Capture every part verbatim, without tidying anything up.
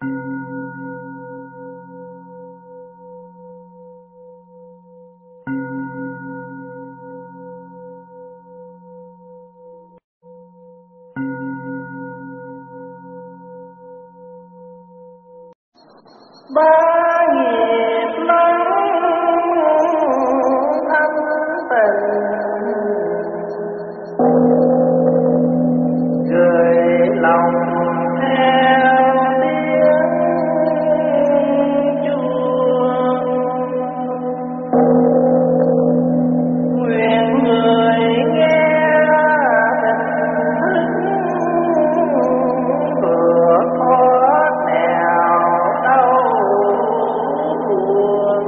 ba nghiệp nắng ân tình gửi lòng theo tiếng chuông, nguyện người nghe tình thức vượt thoát nẻo đau buồn.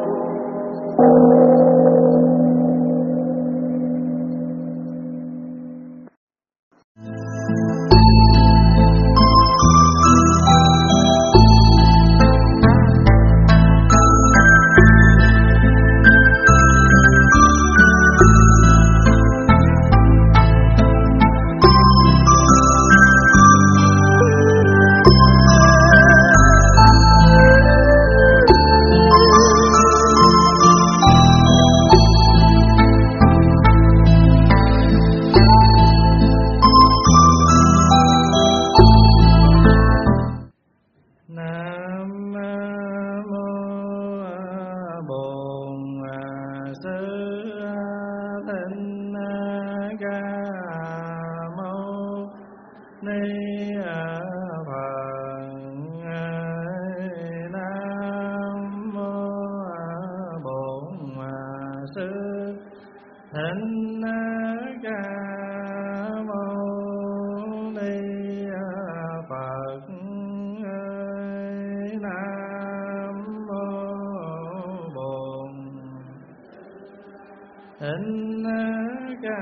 Thích Ca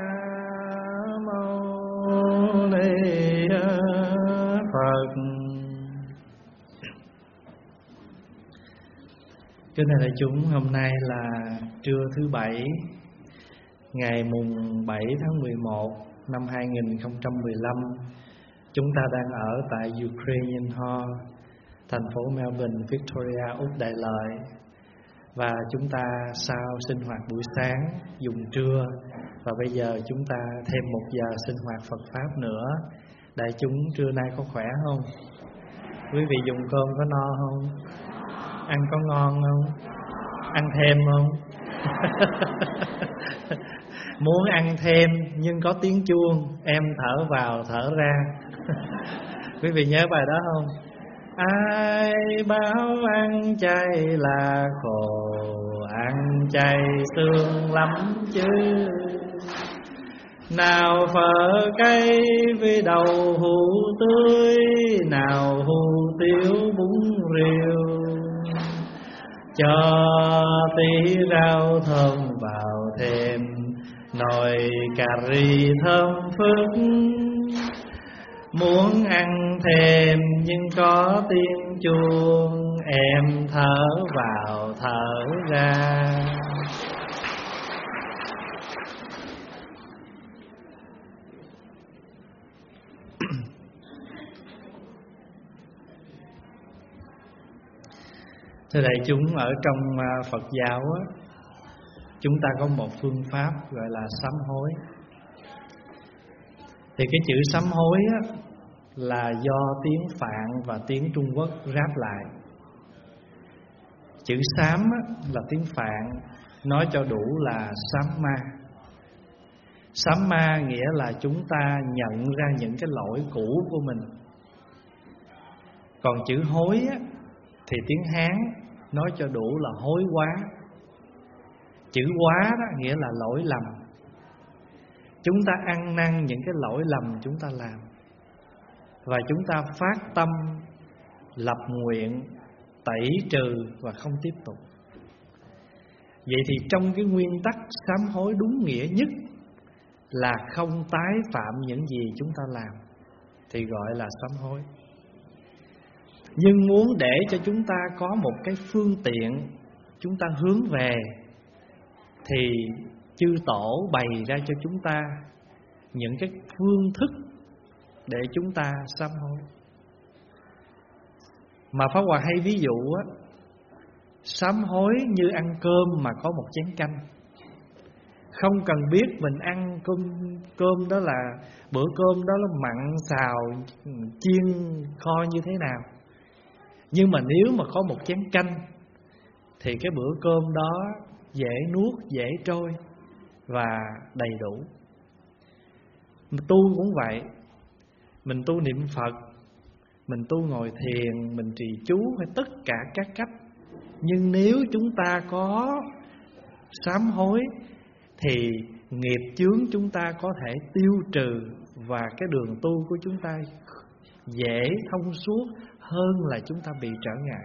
Mâu Ni Phật. Kính thưa đại chúng, hôm nay là trưa thứ bảy, ngày mùng bảy tháng mười một năm hai nghìn không trăm mười lăm. Chúng ta đang ở tại Ukrainian Hall, thành phố Melbourne, Victoria, Úc Đại Lợi. Và chúng ta sau sinh hoạt buổi sáng, dùng trưa, và bây giờ chúng ta thêm một giờ sinh hoạt Phật Pháp nữa. Đại chúng trưa nay có khỏe không? Quý vị dùng cơm có no không? Ăn có ngon không? Ăn thêm không? Muốn ăn thêm nhưng có tiếng chuông, em thở vào thở ra. Quý vị nhớ bài đó không? Ai báo ăn chay là khổ, ăn chay xương lắm chứ. Nào phở cay với đậu hũ tươi, nào hủ tiếu bún riêu, cho tí rau thơm vào thêm, nồi cà ri thơm phức. Muốn ăn thêm nhưng có tiếng chuông, em thở vào thở ra. Thưa đại chúng, ở trong Phật giáo á, chúng ta có một phương pháp gọi là sám hối. Thì cái chữ sám hối á, là do tiếng Phạn và tiếng Trung Quốc ráp lại. Chữ sám á, là tiếng Phạn, nói cho đủ là sám ma. Sám ma nghĩa là chúng ta nhận ra những cái lỗi cũ của mình. Còn chữ hối á, thì tiếng Hán nói cho đủ là hối quá. Chữ quá đó nghĩa là lỗi lầm. Chúng ta ăn năn những cái lỗi lầm chúng ta làm, và chúng ta phát tâm lập nguyện tẩy trừ và không tiếp tục. Vậy thì trong cái nguyên tắc sám hối đúng nghĩa nhất là không tái phạm những gì chúng ta làm, thì gọi là sám hối. Nhưng muốn để cho chúng ta có một cái phương tiện chúng ta hướng về, thì chư tổ bày ra cho chúng ta những cái phương thức để chúng ta sám hối. Mà Pháp Hòa hay ví dụ á, sám hối như ăn cơm mà có một chén canh. Không cần biết mình ăn cơm cơm đó là bữa cơm đó là mặn xào chiên kho như thế nào, nhưng mà nếu mà có một chén canh thì cái bữa cơm đó dễ nuốt, dễ trôi và đầy đủ. Tu cũng vậy. Mình tu niệm Phật, mình tu ngồi thiền, mình trì chú hay tất cả các cách, nhưng nếu chúng ta có sám hối thì nghiệp chướng chúng ta có thể tiêu trừ, và cái đường tu của chúng ta dễ thông suốt hơn là chúng ta bị trở ngại.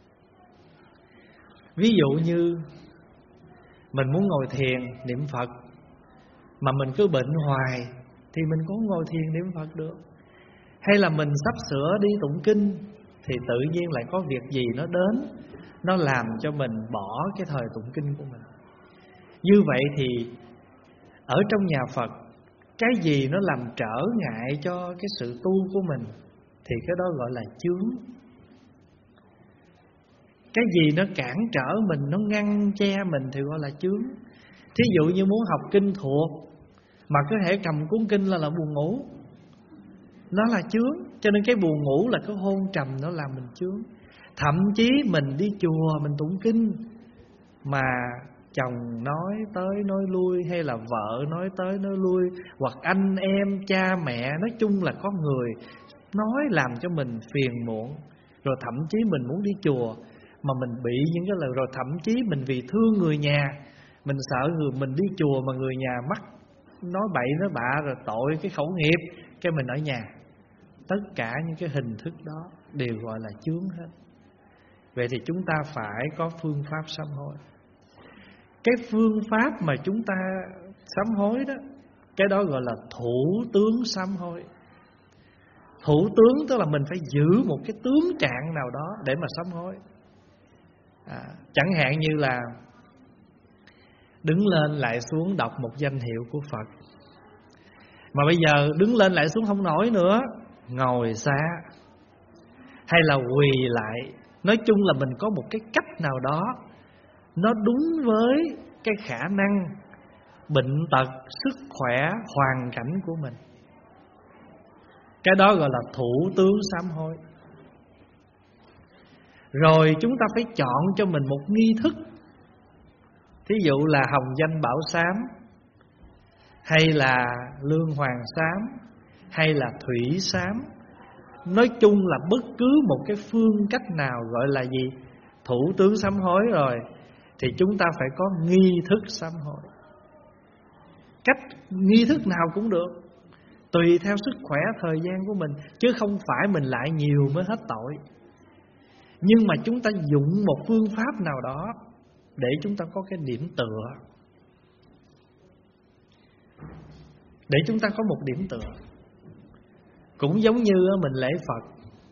Ví dụ như mình muốn ngồi thiền niệm Phật mà mình cứ bệnh hoài thì mình có ngồi thiền niệm Phật được. Hay là mình sắp sửa đi tụng kinh thì tự nhiên lại có việc gì nó đến, nó làm cho mình bỏ cái thời tụng kinh của mình. Như vậy thì ở trong nhà Phật, cái gì nó làm trở ngại cho cái sự tu của mình thì cái đó gọi là chướng. Cái gì nó cản trở mình, nó ngăn che mình thì gọi là chướng. Thí dụ như muốn học kinh thuộc mà cứ hễ cầm cuốn kinh là là buồn ngủ, nó là chướng. Cho nên cái buồn ngủ là cái hôn trầm, nó làm mình chướng. Thậm chí mình đi chùa mình tụng kinh mà chồng nói tới nói lui, hay là vợ nói tới nói lui, hoặc anh em cha mẹ, nói chung là có người nói làm cho mình phiền muộn. Rồi thậm chí mình muốn đi chùa mà mình bị những cái lời, rồi thậm chí mình vì thương người nhà, mình sợ người mình đi chùa mà người nhà mắc nói bậy nói bạ rồi tội cái khẩu nghiệp, cái mình ở nhà. Tất cả những cái hình thức đó đều gọi là chướng hết. Vậy thì chúng ta phải có phương pháp sám hối. Cái phương pháp mà chúng ta sám hối đó, cái đó gọi là thủ tướng sám hối. Thủ tướng tức là mình phải giữ một cái tướng trạng nào đó để mà sám hối. à, Chẳng hạn như là đứng lên lại xuống đọc một danh hiệu của Phật, mà bây giờ đứng lên lại xuống không nổi nữa, ngồi xa hay là quỳ lại. Nói chung là mình có một cái cách nào đó nó đúng với cái khả năng, bệnh tật, sức khỏe, hoàn cảnh của mình. Cái đó gọi là thủ tướng sám hối. Rồi chúng ta phải chọn cho mình một nghi thức. Thí dụ là hồng danh bảo sám, hay là lương hoàng sám, hay là thủy sám. Nói chung là bất cứ một cái phương cách nào gọi là gì? Thủ tướng sám hối rồi, thì chúng ta phải có nghi thức sám hối. Cách nghi thức nào cũng được, tùy theo sức khỏe thời gian của mình, chứ không phải mình lại nhiều mới hết tội. Nhưng mà chúng ta dùng một phương pháp nào đó để chúng ta có cái điểm tựa, để chúng ta có một điểm tựa. Cũng giống như mình lễ Phật,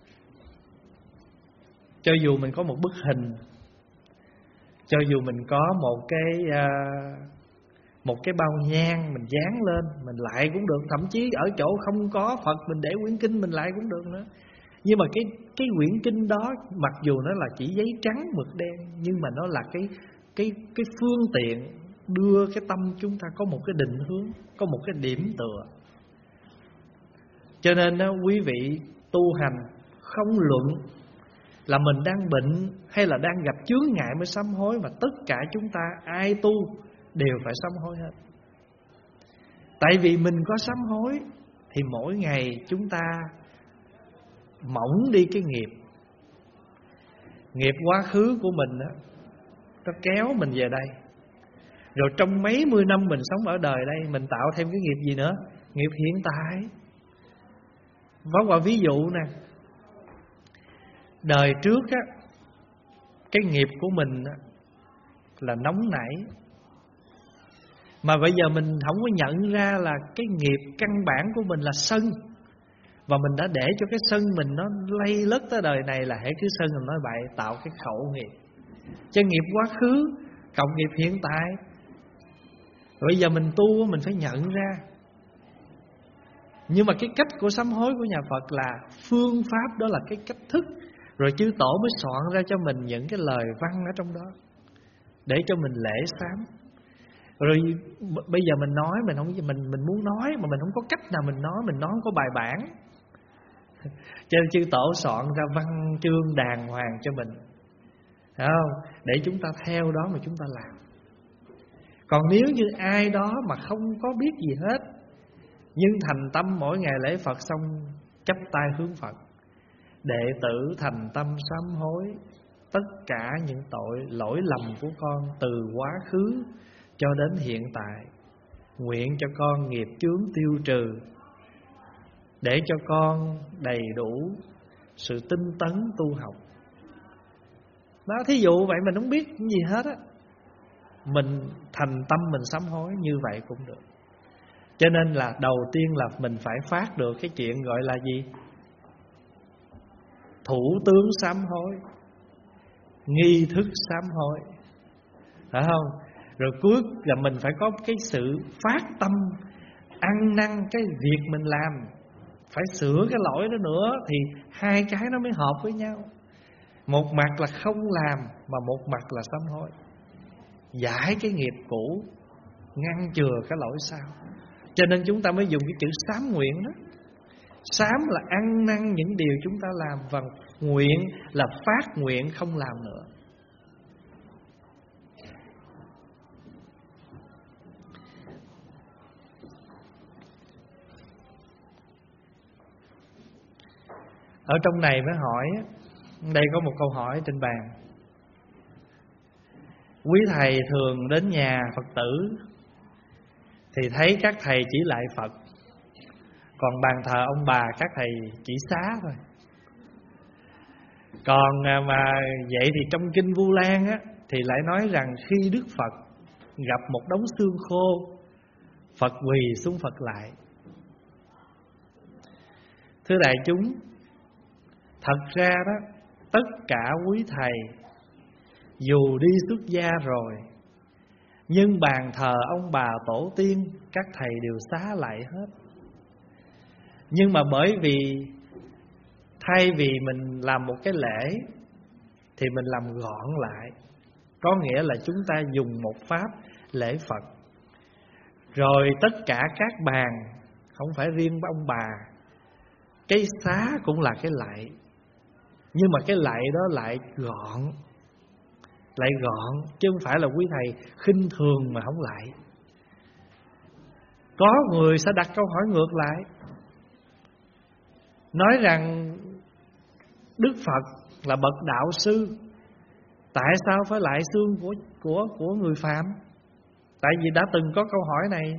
cho dù mình có một bức hình, cho dù mình có một cái một cái bao nhang mình dán lên, mình lại cũng được. Thậm chí ở chỗ không có Phật, mình để quyển kinh mình lại cũng được nữa. Nhưng mà cái cái quyển kinh đó, mặc dù nó là chỉ giấy trắng mực đen, nhưng mà nó là cái cái cái phương tiện đưa cái tâm chúng ta có một cái định hướng, có một cái điểm tựa. Cho nên đó, quý vị tu hành không luận là mình đang bệnh hay là đang gặp chướng ngại mới sám hối, mà tất cả chúng ta ai tu đều phải sám hối hết. Tại vì mình có sám hối thì mỗi ngày chúng ta mỏng đi cái nghiệp. Nghiệp quá khứ của mình đó, nó kéo mình về đây. Rồi trong mấy mươi năm mình sống ở đời đây, mình tạo thêm cái nghiệp gì nữa? Nghiệp hiện tại. Vắng qua ví dụ nè, đời trước á, cái nghiệp của mình á, là nóng nảy, mà bây giờ mình không có nhận ra là cái nghiệp căn bản của mình là sân. Và mình đã để cho cái sân mình nó lây lất tới đời này, là hễ cứ sân mình nói bậy, tạo cái khẩu nghiệp. Cho nghiệp quá khứ cộng nghiệp hiện tại. Rồi bây giờ mình tu mình phải nhận ra. Nhưng mà cái cách của sám hối của nhà Phật là phương pháp, đó là cái cách thức Rồi chư tổ mới soạn ra cho mình những cái lời văn ở trong đó để cho mình lễ sám. Rồi bây giờ mình nói mình không mình mình muốn nói mà mình không có cách nào mình nói, mình nói không có bài bản. Cho nên chư tổ soạn ra văn chương đàng hoàng cho mình, phải không? Để chúng ta theo đó mà chúng ta làm. Còn nếu như ai đó mà không có biết gì hết, nhưng thành tâm mỗi ngày lễ Phật xong chắp tay hướng Phật, đệ tử thành tâm sám hối tất cả những tội lỗi lầm của con từ quá khứ cho đến hiện tại, nguyện cho con nghiệp chướng tiêu trừ, để cho con đầy đủ sự tinh tấn tu học. Đó, thí dụ vậy mình không biết gì hết á, mình thành tâm mình sám hối như vậy cũng được. Cho nên là đầu tiên là mình phải phát được cái chuyện gọi là gì? Thủ tướng sám hối, nghi thức sám hối, phải không? Rồi cuối là mình phải có cái sự phát tâm ăn năn cái việc mình làm, phải sửa cái lỗi đó nữa, thì hai cái nó mới hợp với nhau. Một mặt là không làm, mà một mặt là sám hối, giải cái nghiệp cũ, ngăn chừa cái lỗi sau. Cho nên chúng ta mới dùng cái chữ sám nguyện đó. Sám là ăn năn những điều chúng ta làm, và nguyện là phát nguyện không làm nữa. Ở trong này mới hỏi, đây có một câu hỏi trên bàn. Quý thầy thường đến nhà Phật tử thì thấy các thầy chỉ lại Phật, còn bàn thờ ông bà các thầy chỉ xá thôi. Còn mà vậy thì trong kinh Vu Lan á, thì lại nói rằng khi Đức Phật gặp một đống xương khô, Phật quỳ xuống Phật lại. Thưa đại chúng, thật ra đó, tất cả quý thầy dù đi xuất gia rồi, nhưng bàn thờ ông bà tổ tiên các thầy đều xá lại hết. Nhưng mà bởi vì thay vì mình làm một cái lễ thì mình làm gọn lại, có nghĩa là chúng ta dùng một pháp lễ Phật. Rồi tất cả các bàn, không phải riêng ông bà, cái xá cũng là cái lạy, nhưng mà cái lạy đó lại gọn, lại gọn, chứ không phải là quý thầy khinh thường mà không lại. Có người sẽ đặt câu hỏi ngược lại, nói rằng Đức Phật là bậc đạo sư, tại sao phải lại xương của của của người phàm? Tại vì đã từng có câu hỏi này.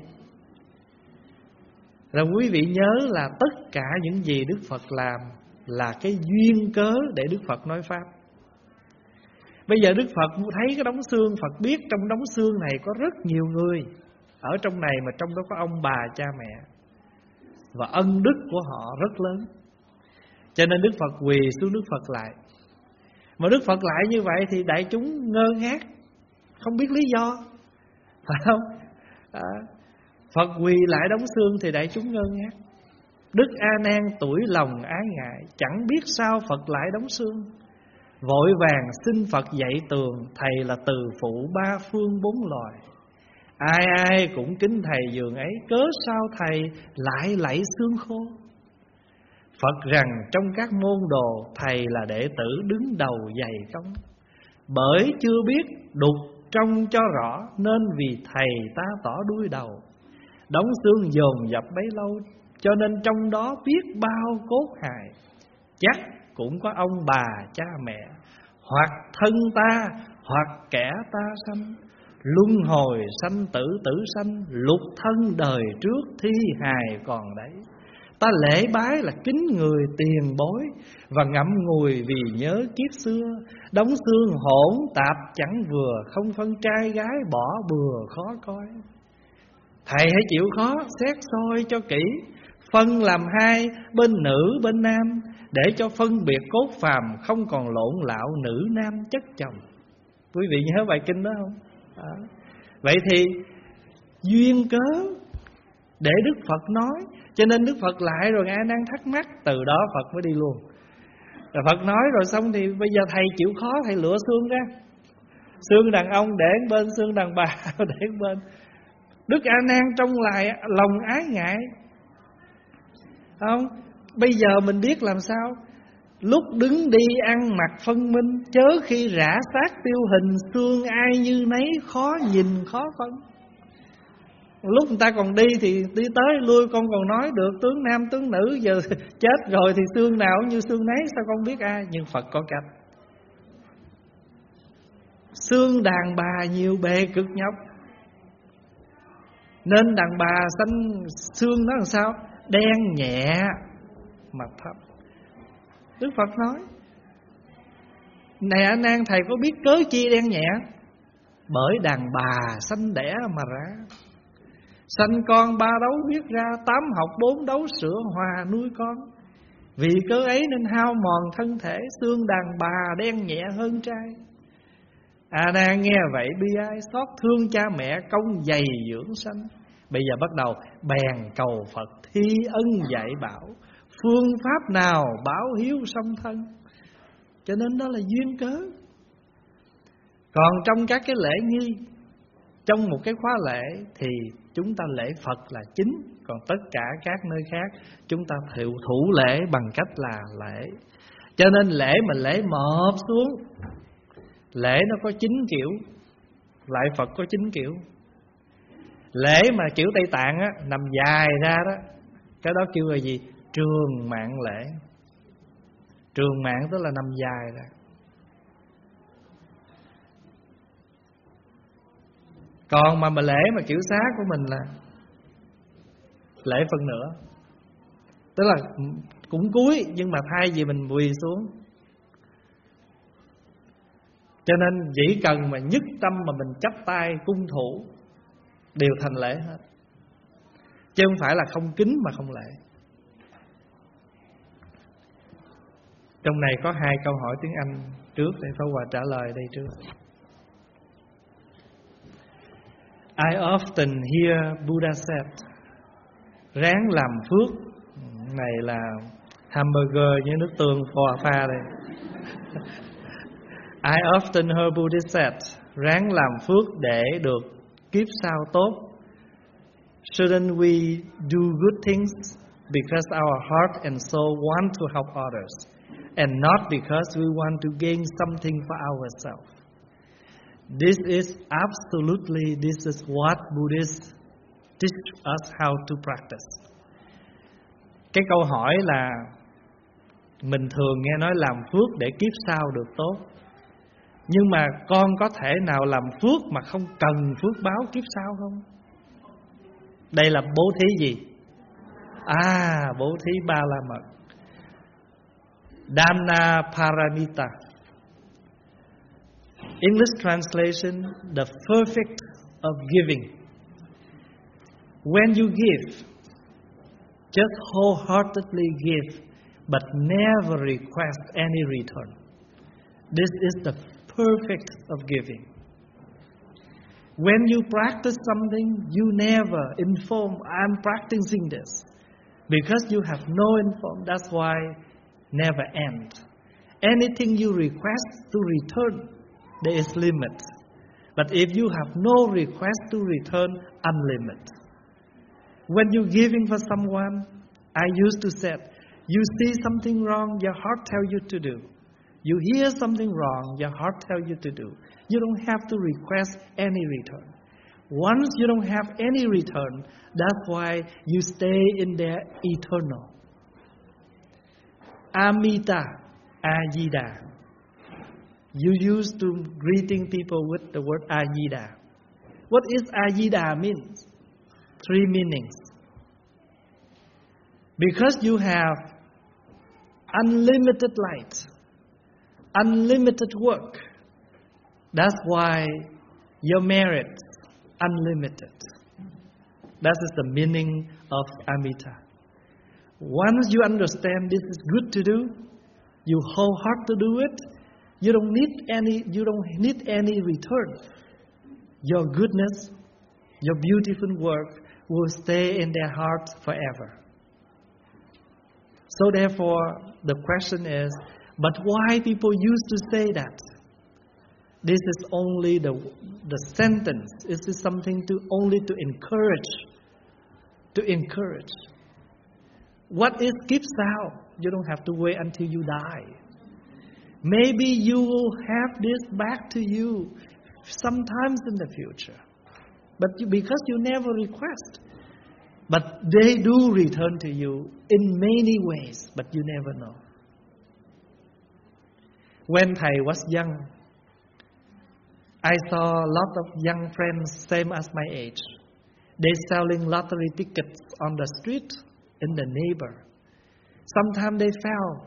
Là quý vị nhớ là tất cả những gì Đức Phật làm là cái duyên cớ để Đức Phật nói pháp. Bây giờ Đức Phật thấy cái đống xương, Phật biết trong đống xương này có rất nhiều người ở trong này, mà trong đó có ông bà cha mẹ, và ân đức của họ rất lớn. Cho nên Đức Phật quỳ xuống Đức Phật lại. Mà Đức Phật lại như vậy thì đại chúng ngơ ngác, không biết lý do, phải không? À, Phật quỳ lại đống xương thì đại chúng ngơ ngác. Đức A Nan tuổi lòng ái ngại, chẳng biết sao Phật lại đống xương, vội vàng xin Phật dạy tường, thầy là từ phụ ba phương bốn loài. Ai ai cũng kính thầy dường ấy, cớ sao thầy lại lạy xương khô? Phật rằng trong các môn đồ, thầy là đệ tử đứng đầu dày công, bởi chưa biết đục trong cho rõ, nên vì thầy ta tỏ đuôi đầu. Đống xương dồn dập bấy lâu, cho nên trong đó biết bao cốt hài. Chắc cũng có ông bà cha mẹ, hoặc thân ta, hoặc kẻ ta sanh. Luân hồi sanh tử tử sanh, lục thân đời trước thi hài còn đấy. Ta lễ bái là kính người tiền bối, và ngậm ngùi vì nhớ kiếp xưa. Đống xương hỗn tạp chẳng vừa, không phân trai gái bỏ bừa khó coi. Thầy hãy chịu khó xét soi cho kỹ, phân làm hai, bên nữ bên nam, để cho phân biệt cốt phàm, không còn lộn lạo nữ nam chất chồng. Quý vị nhớ bài kinh đó không? À. Vậy thì duyên cớ để Đức Phật nói, cho nên Đức Phật lại rồi A Nan thắc mắc, từ đó Phật mới đi luôn. Rồi Phật nói rồi xong thì bây giờ thầy chịu khó, thầy lựa xương ra. Xương đàn ông để bên, xương đàn bà để bên. Đức A Nan trong lại lòng ái ngại, không? Bây giờ mình biết làm sao. Lúc đứng đi ăn mặc phân minh, chớ khi rã xác tiêu hình, xương ai như nấy khó nhìn khó phân. Lúc người ta còn đi thì đi tới lui con còn nói được tướng nam tướng nữ, giờ chết rồi thì xương nào như xương nấy, sao con biết ai. Nhưng Phật có cách. Xương đàn bà nhiều bề cực nhọc, nên đàn bà xanh xương nó làm sao? Đen nhẹ mà thấp. Đức Phật nói: này A Nan, thầy có biết cớ chi đen nhẹ? Bởi đàn bà sanh đẻ mà ra. Sanh con ba đấu huyết ra, tám học bốn đấu sữa hòa nuôi con. Vì cớ ấy nên hao mòn thân thể, xương đàn bà đen nhẹ hơn trai. A Nan nghe vậy bi ai, xót thương cha mẹ công dày dưỡng sanh. Bây giờ bắt đầu bèn cầu Phật thi ân dạy bảo, phương pháp nào báo hiếu song thân. Cho nên đó là duyên cớ. Còn trong các cái lễ nghi, trong một cái khóa lễ thì chúng ta lễ Phật là chính. Còn tất cả các nơi khác chúng ta thiệu thủ lễ bằng cách là lễ. Cho nên lễ mà lễ mọp xuống, lễ nó có chín kiểu, lại Phật có chín kiểu. Lễ mà kiểu Tây Tạng á, nằm dài ra đó, cái đó kêu là gì? Trường mạng lễ. Trường mạng tức là nằm dài ra. Còn mà, mà lễ mà kiểu xá của mình là lễ phân nửa, tức là cũng cúi nhưng mà thay vì mình quỳ xuống. Cho nên chỉ cần mà nhất tâm mà mình chắp tay cung thủ đều thành lễ hết, chứ không phải là không kính mà không lễ. Trong này có hai câu hỏi tiếng Anh trước để Pháp Hòa trả lời đây trước. I often hear Buddha said, ráng làm phước. Này là hamburger với nước tương phò pha đây. I often heard Buddha said, ráng làm phước để được kiếp sau tốt. Shouldn't we do good things because our heart and soul want to help others, and not because we want to gain something for ourselves? This is absolutely, this is what Buddhists teach us how to practice. Cái câu hỏi là mình thường nghe nói làm phước để kiếp sau được tốt, nhưng mà con có thể nào làm phước mà không cần phước báo kiếp sau không? Đây là bố thí gì? À, bố thí ba la mật, Dana Paramita. English translation, the perfect of giving. When you give, just wholeheartedly give, but never request any return. This is the perfect of giving. When you practice something, you never inform, I'm practicing this, because you have no inform. That's why never end. Anything you request to return, there is limit. But if you have no request to return, unlimited. When you're giving for someone, I used to say, you see something wrong, your heart tells you to do. You hear something wrong, your heart tells you to do. You don't have to request any return. Once you don't have any return, that's why you stay in there eternal. Amita, Ajida. You used to greeting people with the word Ajida. What is Ajida means? Three meanings. Because you have unlimited light, unlimited work, that's why your merit unlimited. That is the meaning of Amita. Once you understand this is good to do, you wholeheart to do it. You don't need any. You don't need any return. Your goodness, your beautiful work will stay in their hearts forever. So therefore, the question is, But why people used to say that? This is only the the sentence. This is something to only to encourage. To encourage. What is gives out? You don't have to wait until you die. Maybe you will have this back to you sometimes in the future. But you, because you never request. But they do return to you in many ways, but you never know. When Thầy was young, I saw a lot of young friends, same as my age. They selling lottery tickets on the street in the neighbor. Sometimes they fell.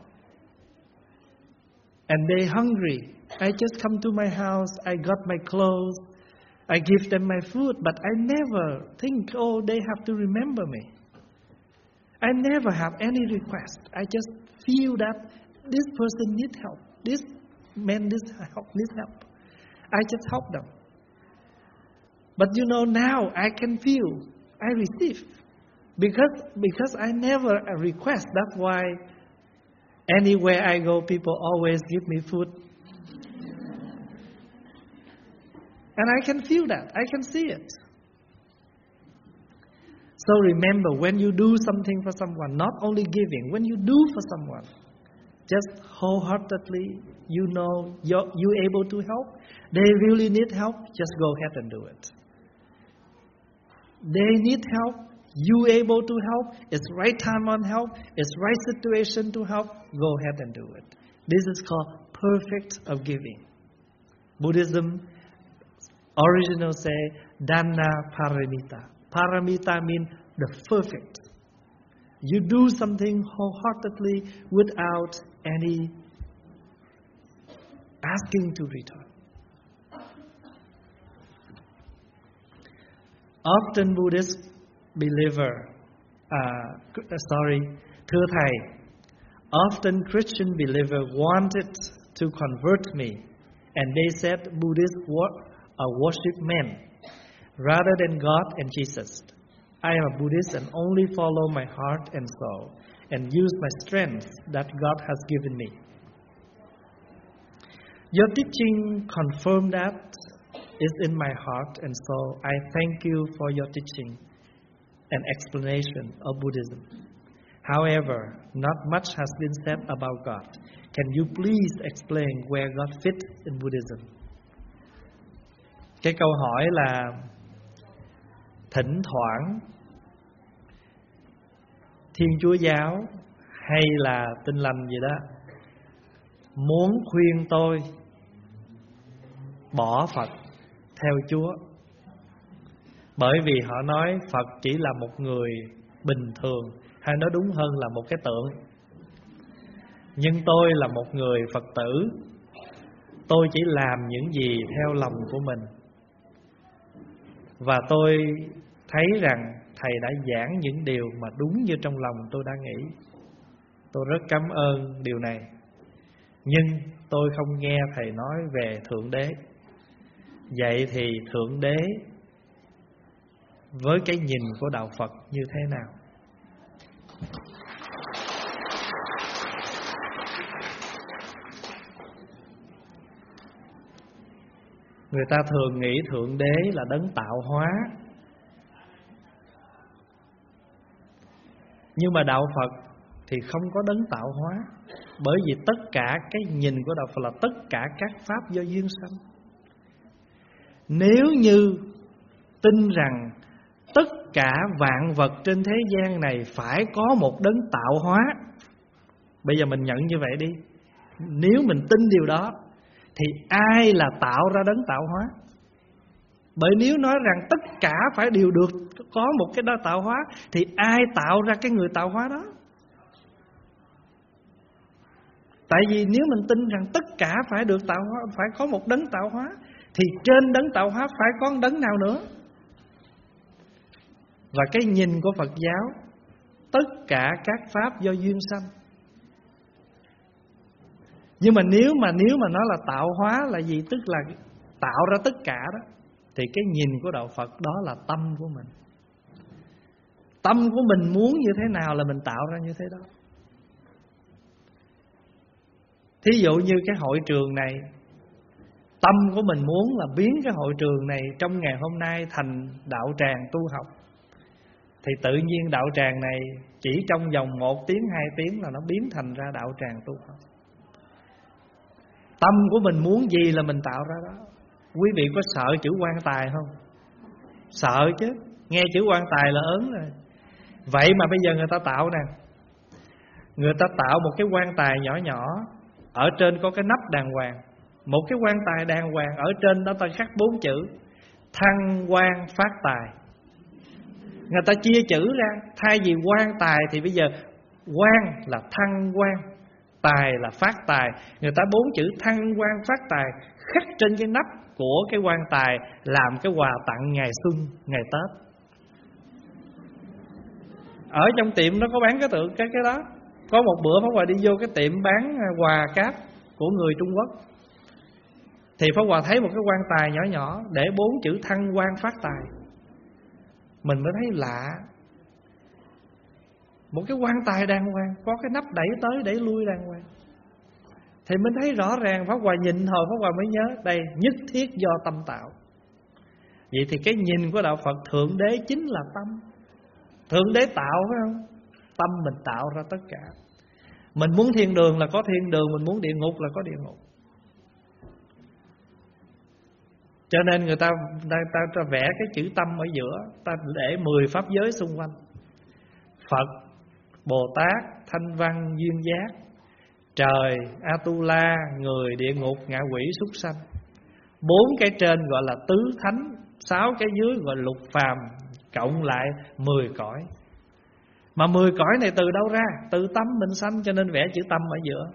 And they hungry. I just come to my house, I got my clothes, I give them my food, but I never think, oh, they have to remember me. I never have any request. I just feel that this person needs help. This man needs help, needs help. I just help them. But you know, now I can feel, I receive. Because, because I never request, that's why anywhere I go, people always give me food. And I can feel that. I can see it. So remember, when you do something for someone, not only giving, when you do for someone, just wholeheartedly, you know you're you able to help. They really need help, just go ahead and do it. They need help, you able to help, it's right time on help, it's right situation to help, go ahead and do it. This is called perfect of giving. Buddhism original say Dana Paramita. Paramita means the perfect. You do something wholeheartedly without any asking to return. Often Buddhist believer, uh, sorry, thưa Thầy, often Christian believer wanted to convert me, and they said Buddhists are worship men rather than God and Jesus. I am a Buddhist and only follow my heart and soul and use my strength that God has given me. Your teaching confirmed that is in my heart and soul. I thank you for your teaching and explanation of Buddhism. However, not much has been said about God. Can you please explain where God fits in Buddhism? Cái câu hỏi là thỉnh thoảng Thiên Chúa Giáo hay là Tin Lành gì đó muốn khuyên tôi bỏ Phật theo Chúa, bởi vì họ nói Phật chỉ là một người bình thường, hay nói đúng hơn là một cái tượng. Nhưng tôi là một người Phật tử, tôi chỉ làm những gì theo lòng của mình. Và tôi thấy rằng Thầy đã giảng những điều mà đúng như trong lòng tôi đã nghĩ. Tôi rất cảm ơn điều này. Nhưng tôi không nghe Thầy nói về Thượng Đế. Vậy thì Thượng Đế với cái nhìn của Đạo Phật như thế nào? Người ta thường nghĩ Thượng Đế là đấng tạo hóa. Nhưng mà Đạo Phật thì không có đấng tạo hóa. Bởi vì tất cả cái nhìn của Đạo Phật là tất cả các pháp do duyên sanh. Nếu như tin rằng tất cả vạn vật trên thế gian này phải có một đấng tạo hóa, bây giờ mình nhận như vậy đi. Nếu mình tin điều đó thì ai là tạo ra đấng tạo hóa? Bởi nếu nói rằng tất cả phải đều được có một cái đó tạo hóa, thì ai tạo ra cái người tạo hóa đó? Tại vì nếu mình tin rằng tất cả phải được tạo hóa, phải có một đấng tạo hóa, thì trên đấng tạo hóa phải có đấng nào nữa? Và cái nhìn của Phật giáo, tất cả các pháp do duyên sanh. Nhưng mà nếu mà nếu mà nói là tạo hóa là gì, tức là tạo ra tất cả đó, thì cái nhìn của Đạo Phật đó là tâm của mình. Tâm của mình muốn như thế nào là mình tạo ra như thế đó. Thí dụ như cái hội trường này, tâm của mình muốn là biến cái hội trường này trong ngày hôm nay thành đạo tràng tu học, thì tự nhiên đạo tràng này chỉ trong vòng một tiếng, hai tiếng là nó biến thành ra đạo tràng tu học. Tâm của mình muốn gì là mình tạo ra đó. Quý vị có sợ chữ quan tài không? Sợ chứ, nghe chữ quan tài là ớn rồi. Vậy mà bây giờ người ta tạo nè, người ta tạo một cái quan tài nhỏ nhỏ, ở trên có cái nắp đàng hoàng. Một cái quan tài đàng hoàng, ở trên đó ta khắc bốn chữ thăng quan phát tài. Người ta chia chữ ra, thay vì quan tài thì bây giờ quan là thăng quan, tài là phát tài. Người ta bốn chữ thăng quan phát tài khắc trên cái nắp của cái quan tài, làm cái quà tặng ngày xuân, ngày Tết. Ở trong tiệm nó có bán cái tượng cái cái đó. Có một bữa Pháp Hòa đi vô cái tiệm bán quà cáp của người Trung Quốc, thì Pháp Hòa thấy một cái quan tài nhỏ nhỏ để bốn chữ thăng quan phát tài. Mình mới thấy lạ, một cái quan tài đàng hoàng, có cái nắp đẩy tới đẩy lui đàng hoàng. Thì mình thấy rõ ràng, Pháp Hòa nhìn hồi Pháp Hòa mới nhớ, đây nhất thiết do tâm tạo. Vậy thì cái nhìn của đạo Phật, Thượng Đế chính là tâm. Thượng Đế tạo phải không? Tâm mình tạo ra tất cả. Mình muốn thiên đường là có thiên đường, mình muốn địa ngục là có địa ngục. Cho nên người ta, ta, ta, ta vẽ cái chữ tâm ở giữa, ta để mười pháp giới xung quanh: Phật, Bồ Tát, Thanh Văn, Duyên Giác, trời, Atula, người, địa ngục, ngạ quỷ, súc sanh. Bốn cái trên gọi là tứ thánh, sáu cái dưới gọi là lục phàm, cộng lại mười cõi. Mà mười cõi này từ đâu ra? Từ tâm mình sanh, cho nên vẽ chữ tâm ở giữa.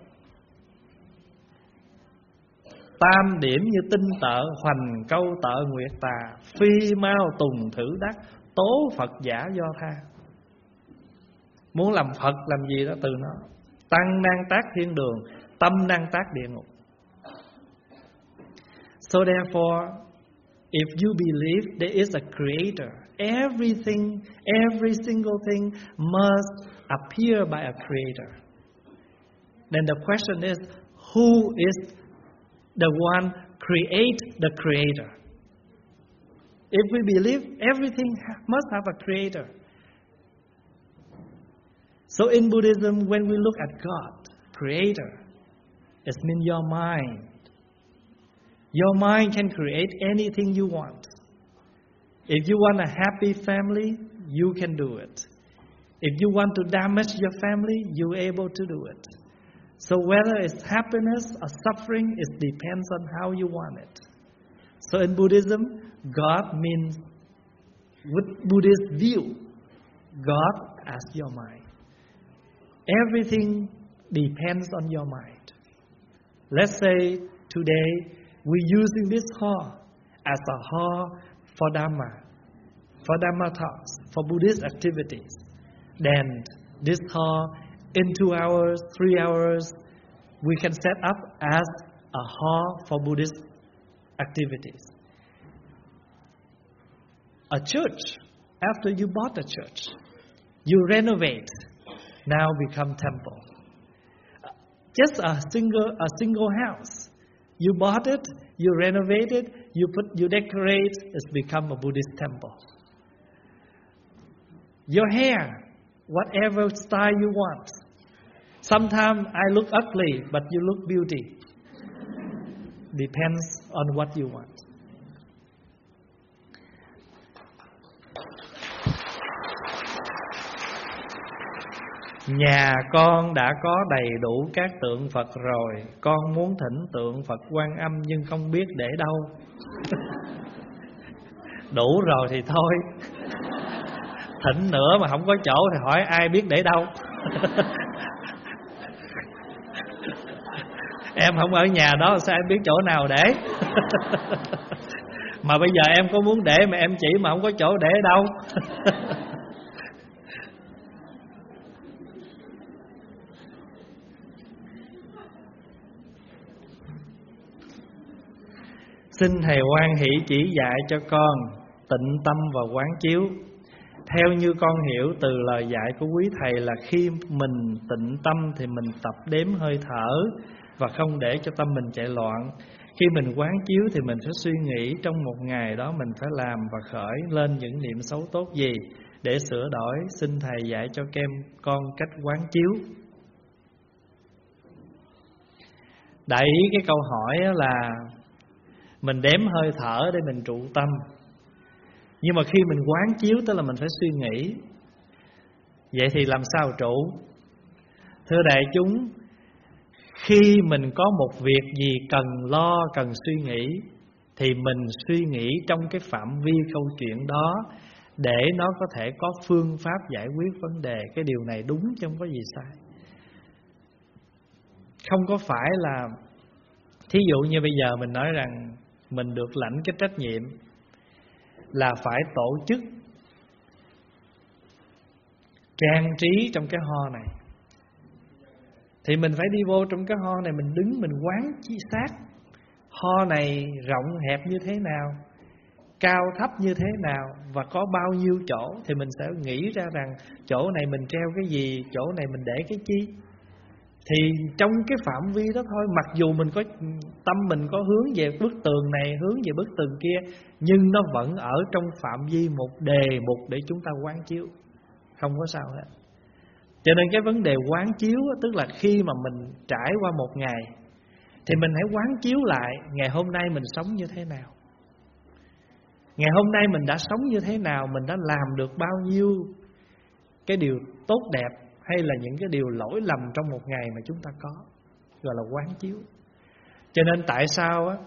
Tam điểm như tinh tợ, hoành câu tợ nguyệt tà, phi mau tùng thử đắc, tố Phật giả do tha. Muốn làm Phật làm gì đó từ nó. Tăng năng tác thiên đường, tâm năng tác địa ngục. So therefore, if you believe there is a creator, everything, every single thing must appear by a creator. Then the question is, who is the one create the creator? If we believe everything must have a creator. So in Buddhism, when we look at God, creator, it means your mind. Your mind can create anything you want. If you want a happy family, you can do it. If you want to damage your family, you're able to do it. So whether it's happiness or suffering, it depends on how you want it. So in Buddhism, God means, with Buddhist view, God as your mind. Everything depends on your mind. Let's say today we're using this hall as a hall for Dhamma, for Dhamma talks, for Buddhist activities. Then this hall, in two hours, three hours, we can set up as a hall for Buddhist activities. A church, after you bought a church, you renovate, now become temple. Just a single a single house, you bought it, you renovate it, you put you decorate, it's become a Buddhist temple. Your hair, whatever style you want. Sometimes I look ugly, but you look beauty. Depends on what you want. Nhà con đã có đầy đủ các tượng Phật rồi, con muốn thỉnh tượng Phật Quan Âm nhưng không biết để đâu. Đủ rồi thì thôi. Thỉnh nữa mà không có chỗ thì hỏi ai biết để đâu. Em không ở nhà đó sao em biết chỗ nào để. Mà bây giờ em có muốn để mà em chỉ mà không có chỗ để đâu. Xin Thầy hoan hỷ chỉ dạy cho con tịnh tâm và quán chiếu. Theo như con hiểu từ lời dạy của quý Thầy là khi mình tịnh tâm thì mình tập đếm hơi thở, và không để cho tâm mình chạy loạn. Khi mình quán chiếu thì mình phải suy nghĩ trong một ngày đó mình phải làm và khởi lên những niệm xấu tốt gì để sửa đổi. Xin Thầy dạy cho kem con cách quán chiếu. Đại ý cái câu hỏi là mình đếm hơi thở để mình trụ tâm. Nhưng mà khi mình quán chiếu tức là mình phải suy nghĩ. Vậy thì làm sao trụ? Thưa đại chúng, khi mình có một việc gì cần lo, cần suy nghĩ, thì mình suy nghĩ trong cái phạm vi câu chuyện đó để nó có thể có phương pháp giải quyết vấn đề. Cái điều này đúng chứ không có gì sai. Không có phải là, thí dụ như bây giờ mình nói rằng mình được lãnh cái trách nhiệm là phải tổ chức trang trí trong cái ho này, thì mình phải đi vô trong cái ho này, mình đứng mình quán chi sát ho này rộng hẹp như thế nào, cao thấp như thế nào và có bao nhiêu chỗ. Thì mình sẽ nghĩ ra rằng chỗ này mình treo cái gì, chỗ này mình để cái chi. Thì trong cái phạm vi đó thôi, mặc dù mình có tâm mình có hướng về bức tường này, hướng về bức tường kia, nhưng nó vẫn ở trong phạm vi một đề mục để chúng ta quán chiếu, không có sao hết. Cho nên cái vấn đề quán chiếu tức là khi mà mình trải qua một ngày thì mình hãy quán chiếu lại ngày hôm nay mình sống như thế nào, ngày hôm nay mình đã sống như thế nào, mình đã làm được bao nhiêu cái điều tốt đẹp hay là những cái điều lỗi lầm trong một ngày mà chúng ta có, gọi là quán chiếu. Cho nên tại sao á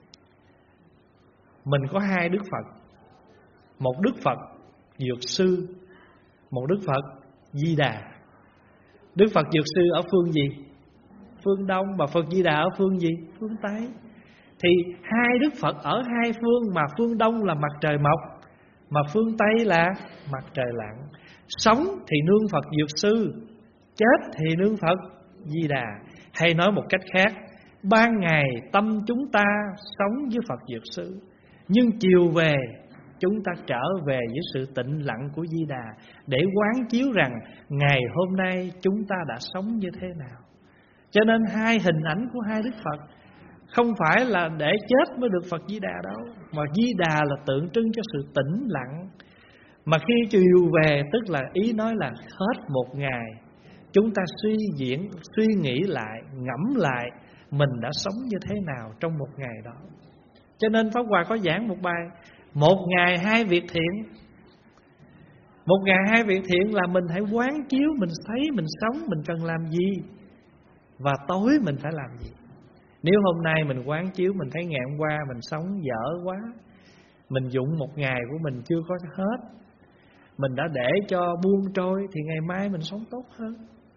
mình có hai Đức Phật, một Đức Phật Dược Sư, một Đức Phật Di Đà. Đức Phật Dược Sư ở phương gì? Phương Đông. Và Phật Di Đà ở phương gì? Phương Tây. Thì hai Đức Phật ở hai phương, mà phương Đông là mặt trời mọc, mà phương Tây là mặt trời lặn. Sống thì nương Phật Dược Sư, chết thì nương Phật Di Đà. Hay nói một cách khác, ban ngày tâm chúng ta sống với Phật Dược Sư, nhưng chiều về chúng ta trở về với sự tĩnh lặng của Di Đà để quán chiếu rằng ngày hôm nay chúng ta đã sống như thế nào. Cho nên hai hình ảnh của hai Đức Phật không phải là để chết mới được Phật Di Đà đâu, mà Di Đà là tượng trưng cho sự tĩnh lặng. Mà khi chiều về tức là ý nói là hết một ngày chúng ta suy diễn, suy nghĩ lại, ngẫm lại mình đã sống như thế nào trong một ngày đó. Cho nên Pháp Hòa có giảng một bài một ngày hai việc thiện. Một ngày hai việc thiện là mình hãy quán chiếu, mình thấy mình sống mình cần làm gì và tối mình phải làm gì. Nếu hôm nay mình quán chiếu mình thấy ngày hôm qua mình sống dở quá, mình dụng một ngày của mình chưa có hết, mình đã để cho buông trôi, thì ngày mai mình sống tốt hơn.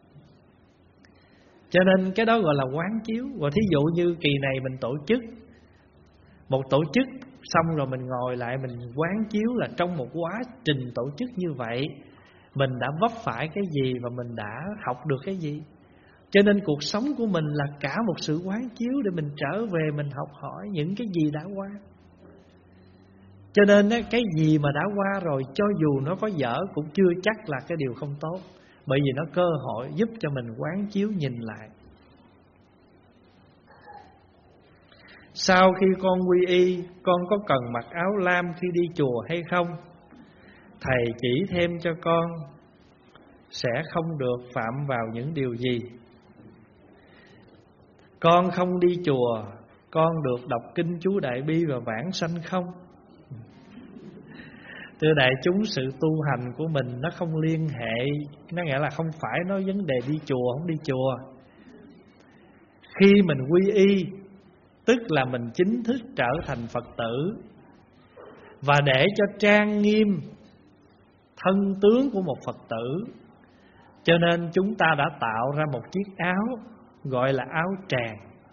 Cho nên cái đó gọi là quán chiếu. Và thí dụ như kỳ này mình tổ chức một tổ chức, xong rồi mình ngồi lại mình quán chiếu là trong một quá trình tổ chức như vậy mình đã vấp phải cái gì và mình đã học được cái gì. Cho nên cuộc sống của mình là cả một sự quán chiếu để mình trở về mình học hỏi những cái gì đã qua. Cho nên cái gì mà đã qua rồi, cho dù nó có dở cũng chưa chắc là cái điều không tốt, bởi vì nó cơ hội giúp cho mình quán chiếu nhìn lại. Sau khi con quy y, con có cần mặc áo lam khi đi chùa hay không? Thầy chỉ thêm cho con sẽ không được phạm vào những điều gì. Con không đi chùa, con được đọc kinh chú Đại Bi và vãng sanh không? Thưa đại chúng, sự tu hành của mình nó không liên hệ, nó nghĩa là không phải nói vấn đề đi chùa không đi chùa. Khi mình quy y tức là mình chính thức trở thành Phật tử. Và để cho trang nghiêm thân tướng của một Phật tử, cho nên chúng ta đã tạo ra một chiếc áo gọi là áo tràng.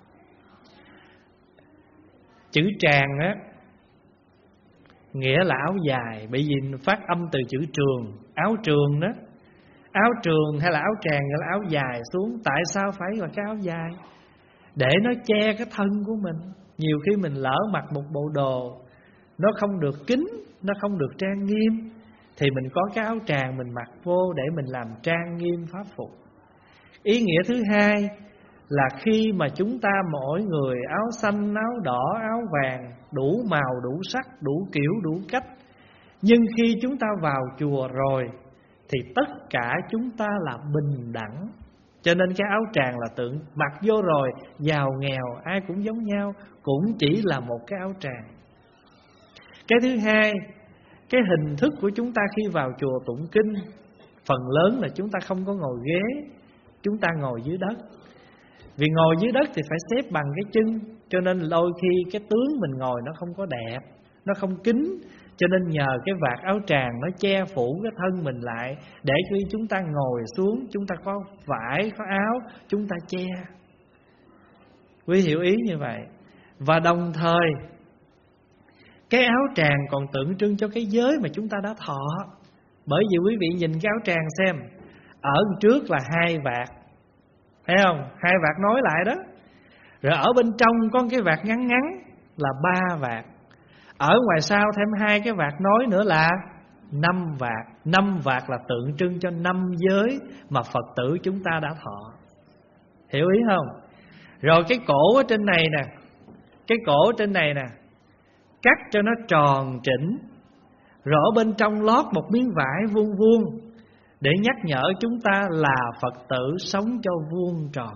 Chữ tràng á nghĩa là áo dài, bởi vì phát âm từ chữ trường, áo trường đó. Áo trường hay là áo tràng gọi là áo dài xuống. Tại sao phải là cái áo dài? Để nó che cái thân của mình. Nhiều khi mình lỡ mặc một bộ đồ nó không được kín, nó không được trang nghiêm, thì mình có cái áo tràng mình mặc vô để mình làm trang nghiêm pháp phục. Ý nghĩa thứ hai là khi mà chúng ta mỗi người áo xanh, áo đỏ, áo vàng, đủ màu, đủ sắc, đủ kiểu, đủ cách. Nhưng khi chúng ta vào chùa rồi thì tất cả chúng ta là bình đẳng. Cho nên cái áo tràng là tượng mặc vô rồi, giàu nghèo ai cũng giống nhau, cũng chỉ là một cái áo tràng. Cái thứ hai, cái hình thức của chúng ta khi vào chùa tụng kinh, phần lớn là chúng ta không có ngồi ghế, chúng ta ngồi dưới đất. Vì ngồi dưới đất thì phải xếp bằng cái chân, cho nên đôi khi cái tướng mình ngồi nó không có đẹp, nó không kín. Cho nên nhờ cái vạt áo tràng nó che phủ cái thân mình lại, để khi chúng ta ngồi xuống, chúng ta có vải, có áo, chúng ta che. Quý hiểu ý như vậy. Và đồng thời cái áo tràng còn tượng trưng cho cái giới mà chúng ta đã thọ. Bởi vì quý vị nhìn cái áo tràng xem, ở trước là hai vạt, thấy không? Hai vạt nối lại đó. Rồi ở bên trong có cái vạt ngắn ngắn là ba vạt. Ở ngoài sau thêm hai cái vạt nối nữa là năm vạt. Năm vạt là tượng trưng cho năm giới mà Phật tử chúng ta đã thọ. Hiểu ý không? Rồi cái cổ ở trên này nè, cái cổ ở trên này nè, cắt cho nó tròn chỉnh. Rồi ở bên trong lót một miếng vải vuông vuông, để nhắc nhở chúng ta là Phật tử sống cho vuông tròn.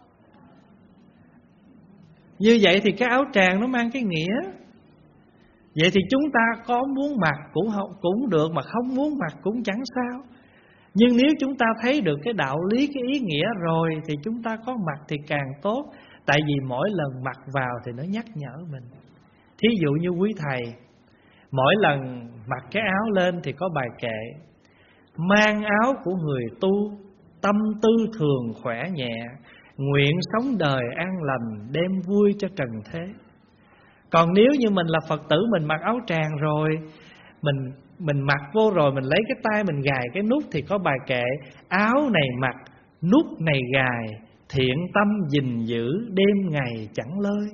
Như vậy thì cái áo tràng nó mang cái nghĩa. Vậy thì chúng ta có muốn mặc cũng không, cũng được, mà không muốn mặc cũng chẳng sao. Nhưng nếu chúng ta thấy được cái đạo lý, cái ý nghĩa rồi, thì chúng ta có mặc thì càng tốt. Tại vì mỗi lần mặc vào thì nó nhắc nhở mình. Thí dụ như quý thầy, mỗi lần mặc cái áo lên thì có bài kệ: mang áo của người tu, tâm tư thường khỏe nhẹ, nguyện sống đời an lành, đem vui cho trần thế. Còn nếu như mình là Phật tử, mình mặc áo tràng rồi, Mình mình mặc vô rồi, mình lấy cái tay mình gài cái nút, thì có bài kệ: áo này mặc, nút này gài, thiện tâm gìn giữ, đêm ngày chẳng lơi.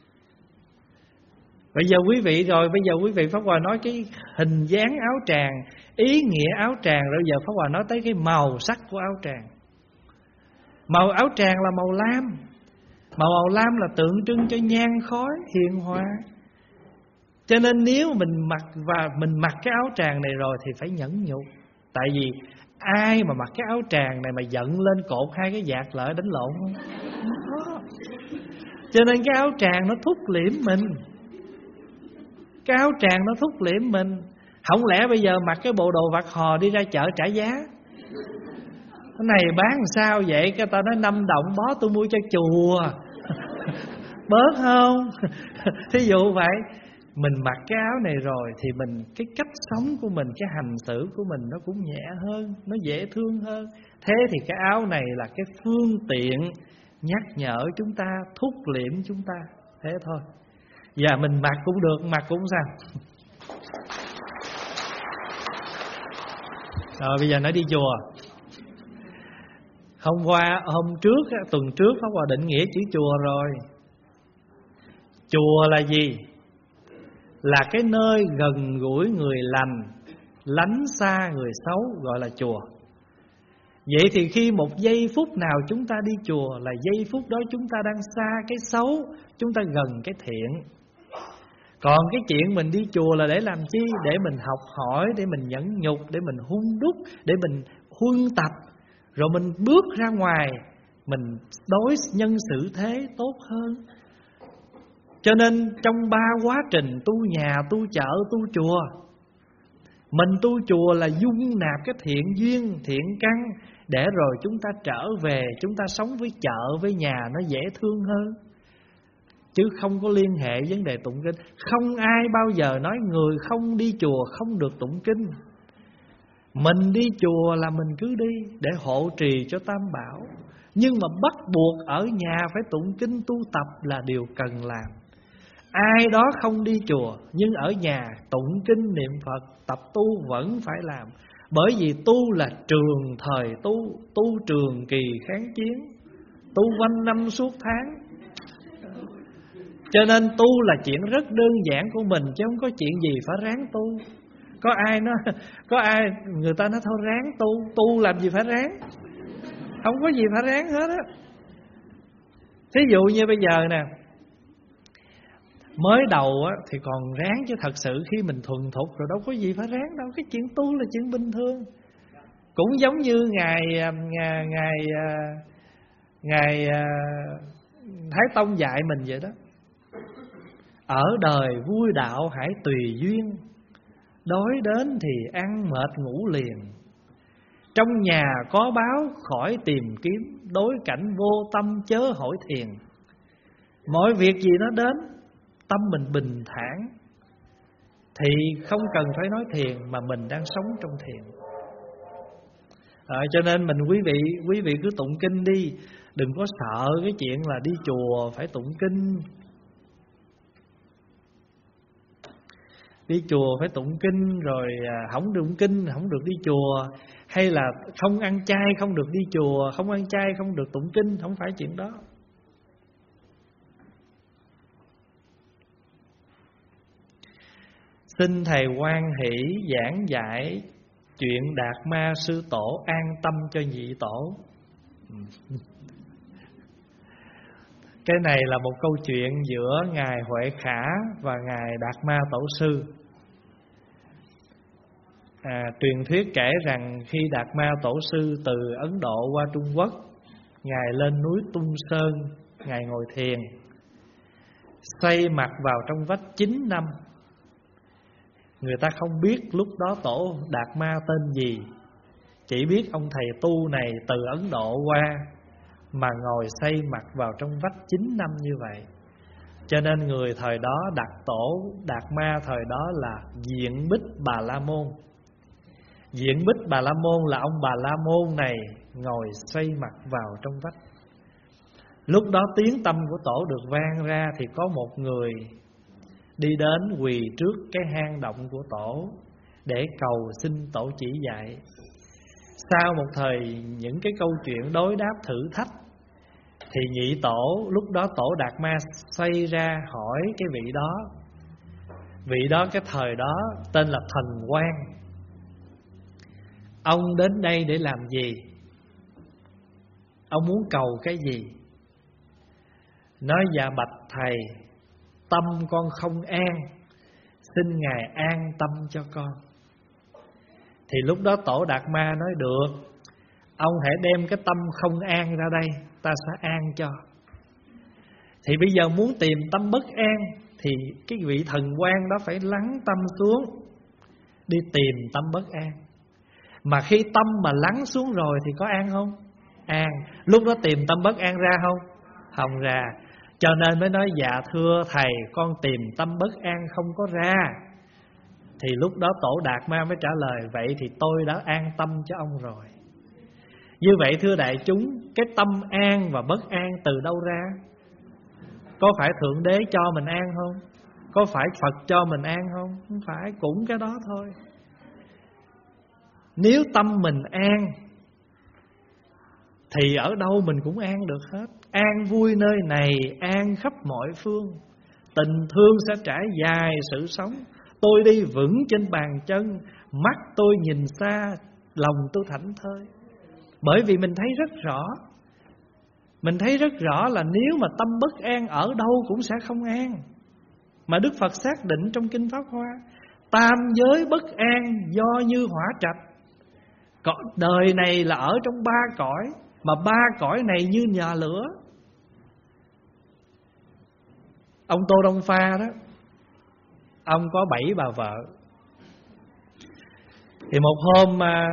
Bây giờ quý vị rồi, bây giờ quý vị Pháp Hòa nói cái hình dáng áo tràng, ý nghĩa áo tràng, rồi giờ Pháp Hòa nói tới cái màu sắc của áo tràng. Màu áo tràng là màu lam. Màu màu lam là tượng trưng cho nhang khói, hiền hòa. Cho nên nếu mình mặc và mình mặc cái áo tràng này rồi thì phải nhẫn nhục. Tại vì ai mà mặc cái áo tràng này mà giận lên cột hai cái vạt lại đánh lộn không? Không có. Cho nên cái áo tràng nó thúc liễm mình. Cái áo tràng nó thúc liễm mình. Không lẽ bây giờ mặc cái bộ đồ vạt hò đi ra chợ trả giá? Cái này bán làm sao vậy? Cái ta nói năm đồng bó tôi mua cho chùa. Bớt không? Thí dụ vậy. Mình mặc cái áo này rồi thì mình, cái cách sống của mình, cái hành xử của mình nó cũng nhẹ hơn, nó dễ thương hơn. Thế thì cái áo này là cái phương tiện nhắc nhở chúng ta, thúc liễm chúng ta. Thế thôi. Và mình mặc cũng được, mặc cũng sao. Rồi bây giờ nói đi chùa. Hôm qua, hôm trước, tuần trước Pháp Hòa định nghĩa chữ chùa rồi. Chùa là gì? Là cái nơi gần gũi người lành, lánh xa người xấu, gọi là chùa. Vậy thì khi một giây phút nào chúng ta đi chùa là giây phút đó chúng ta đang xa cái xấu, chúng ta gần cái thiện. Còn cái chuyện mình đi chùa là để làm chi? Để mình học hỏi, để mình nhẫn nhục, để mình hun đúc, để mình huân tập. Rồi mình bước ra ngoài, mình đối nhân xử thế tốt hơn. Cho nên trong ba quá trình tu nhà, tu chợ, tu chùa, mình tu chùa là dung nạp cái thiện duyên, thiện căn, để rồi chúng ta trở về, chúng ta sống với chợ, với nhà nó dễ thương hơn. Chứ không có liên hệ vấn đề tụng kinh. Không ai bao giờ nói người không đi chùa không được tụng kinh. Mình đi chùa là mình cứ đi để hộ trì cho Tam Bảo. Nhưng mà bắt buộc ở nhà phải tụng kinh tu tập là điều cần làm. Ai đó không đi chùa nhưng ở nhà tụng kinh niệm Phật, tập tu vẫn phải làm. Bởi vì tu là trường thời tu, tu trường kỳ kháng chiến, tu quanh năm suốt tháng. Cho nên tu là chuyện rất đơn giản của mình, chứ không có chuyện gì phải ráng tu. Có ai nói, có ai người ta nói thôi ráng tu, tu làm gì phải ráng, không có gì phải ráng hết á. Thí dụ như bây giờ nè, mới đầu á, thì còn ráng, chứ thật sự khi mình thuần thục rồi đâu có gì phải ráng đâu. Cái chuyện tu là chuyện bình thường. Cũng giống như ngài ngài ngài ngài Thái Tông dạy mình vậy đó. Ở đời vui đạo hãy tùy duyên, đói đến thì ăn mệt ngủ liền. Trong nhà có báo khỏi tìm kiếm, đối cảnh vô tâm chớ hỏi thiền. Mọi việc gì nó đến, tâm mình bình thản thì không cần phải nói thiền, mà mình đang sống trong thiền. À, cho nên mình quý vị quý vị cứ tụng kinh đi, đừng có sợ cái chuyện là đi chùa phải tụng kinh. Đi chùa phải tụng kinh rồi không được tụng kinh không được đi chùa, hay là không ăn chay không được đi chùa, không ăn chay không được tụng kinh, không phải chuyện đó. Xin thầy hoan hỷ giảng giải chuyện Đạt Ma sư tổ an tâm cho nhị tổ. Cái này là một câu chuyện giữa ngài Huệ Khả và ngài Đạt Ma tổ sư. À, truyền thuyết kể rằng khi Đạt Ma tổ sư từ Ấn Độ qua Trung Quốc, ngài lên núi Tung Sơn, ngài ngồi thiền, xoay mặt vào trong vách chín năm. Người ta không biết lúc đó tổ Đạt Ma tên gì, chỉ biết ông thầy tu này từ Ấn Độ qua mà ngồi xoay mặt vào trong vách chín năm như vậy. Cho nên người thời đó đặt tổ Đạt Ma thời đó là Diện Bích Bà La Môn. Diện Bích Bà La Môn là ông Bà La Môn này ngồi xoay mặt vào trong vách. Lúc đó tiếng tâm của tổ được vang ra, thì có một người đi đến quỳ trước cái hang động của tổ để cầu xin tổ chỉ dạy. Sau một thời những cái câu chuyện đối đáp thử thách, thì nhị tổ, lúc đó tổ Đạt Ma xoay ra hỏi cái vị đó. Vị đó cái thời đó tên là Thần Quang. Ông đến đây để làm gì? Ông muốn cầu cái gì? Nói dạ bạch thầy, tâm con không an, xin ngài an tâm cho con. Thì lúc đó tổ Đạt Ma nói được, ông hãy đem cái tâm không an ra đây, ta sẽ an cho. Thì bây giờ muốn tìm tâm bất an, thì cái vị thần quan đó phải lắng tâm xuống, đi tìm tâm bất an. Mà khi tâm mà lắng xuống rồi thì có an không? An. Lúc đó tìm tâm bất an ra không? Không ra. Cho nên mới nói dạ thưa thầy, con tìm tâm bất an không có ra. Thì lúc đó tổ Đạt Ma mới trả lời, vậy thì tôi đã an tâm cho ông rồi. Như vậy thưa đại chúng, cái tâm an và bất an từ đâu ra? Có phải Thượng Đế cho mình an không? Có phải Phật cho mình an không? Không phải, cũng cái đó thôi. Nếu tâm mình an thì ở đâu mình cũng an được hết. An vui nơi này, an khắp mọi phương. Tình thương sẽ trải dài sự sống. Tôi đi vững trên bàn chân, mắt tôi nhìn xa, lòng tôi thảnh thơi. Bởi vì mình thấy rất rõ, mình thấy rất rõ là nếu mà tâm bất an ở đâu cũng sẽ không an. Mà Đức Phật xác định trong Kinh Pháp Hoa, tam giới bất an do như hỏa trạch. Đời này là ở trong ba cõi, mà ba cõi này như nhà lửa. Ông Tô Đông Pha đó, ông có bảy bà vợ. Thì một hôm mà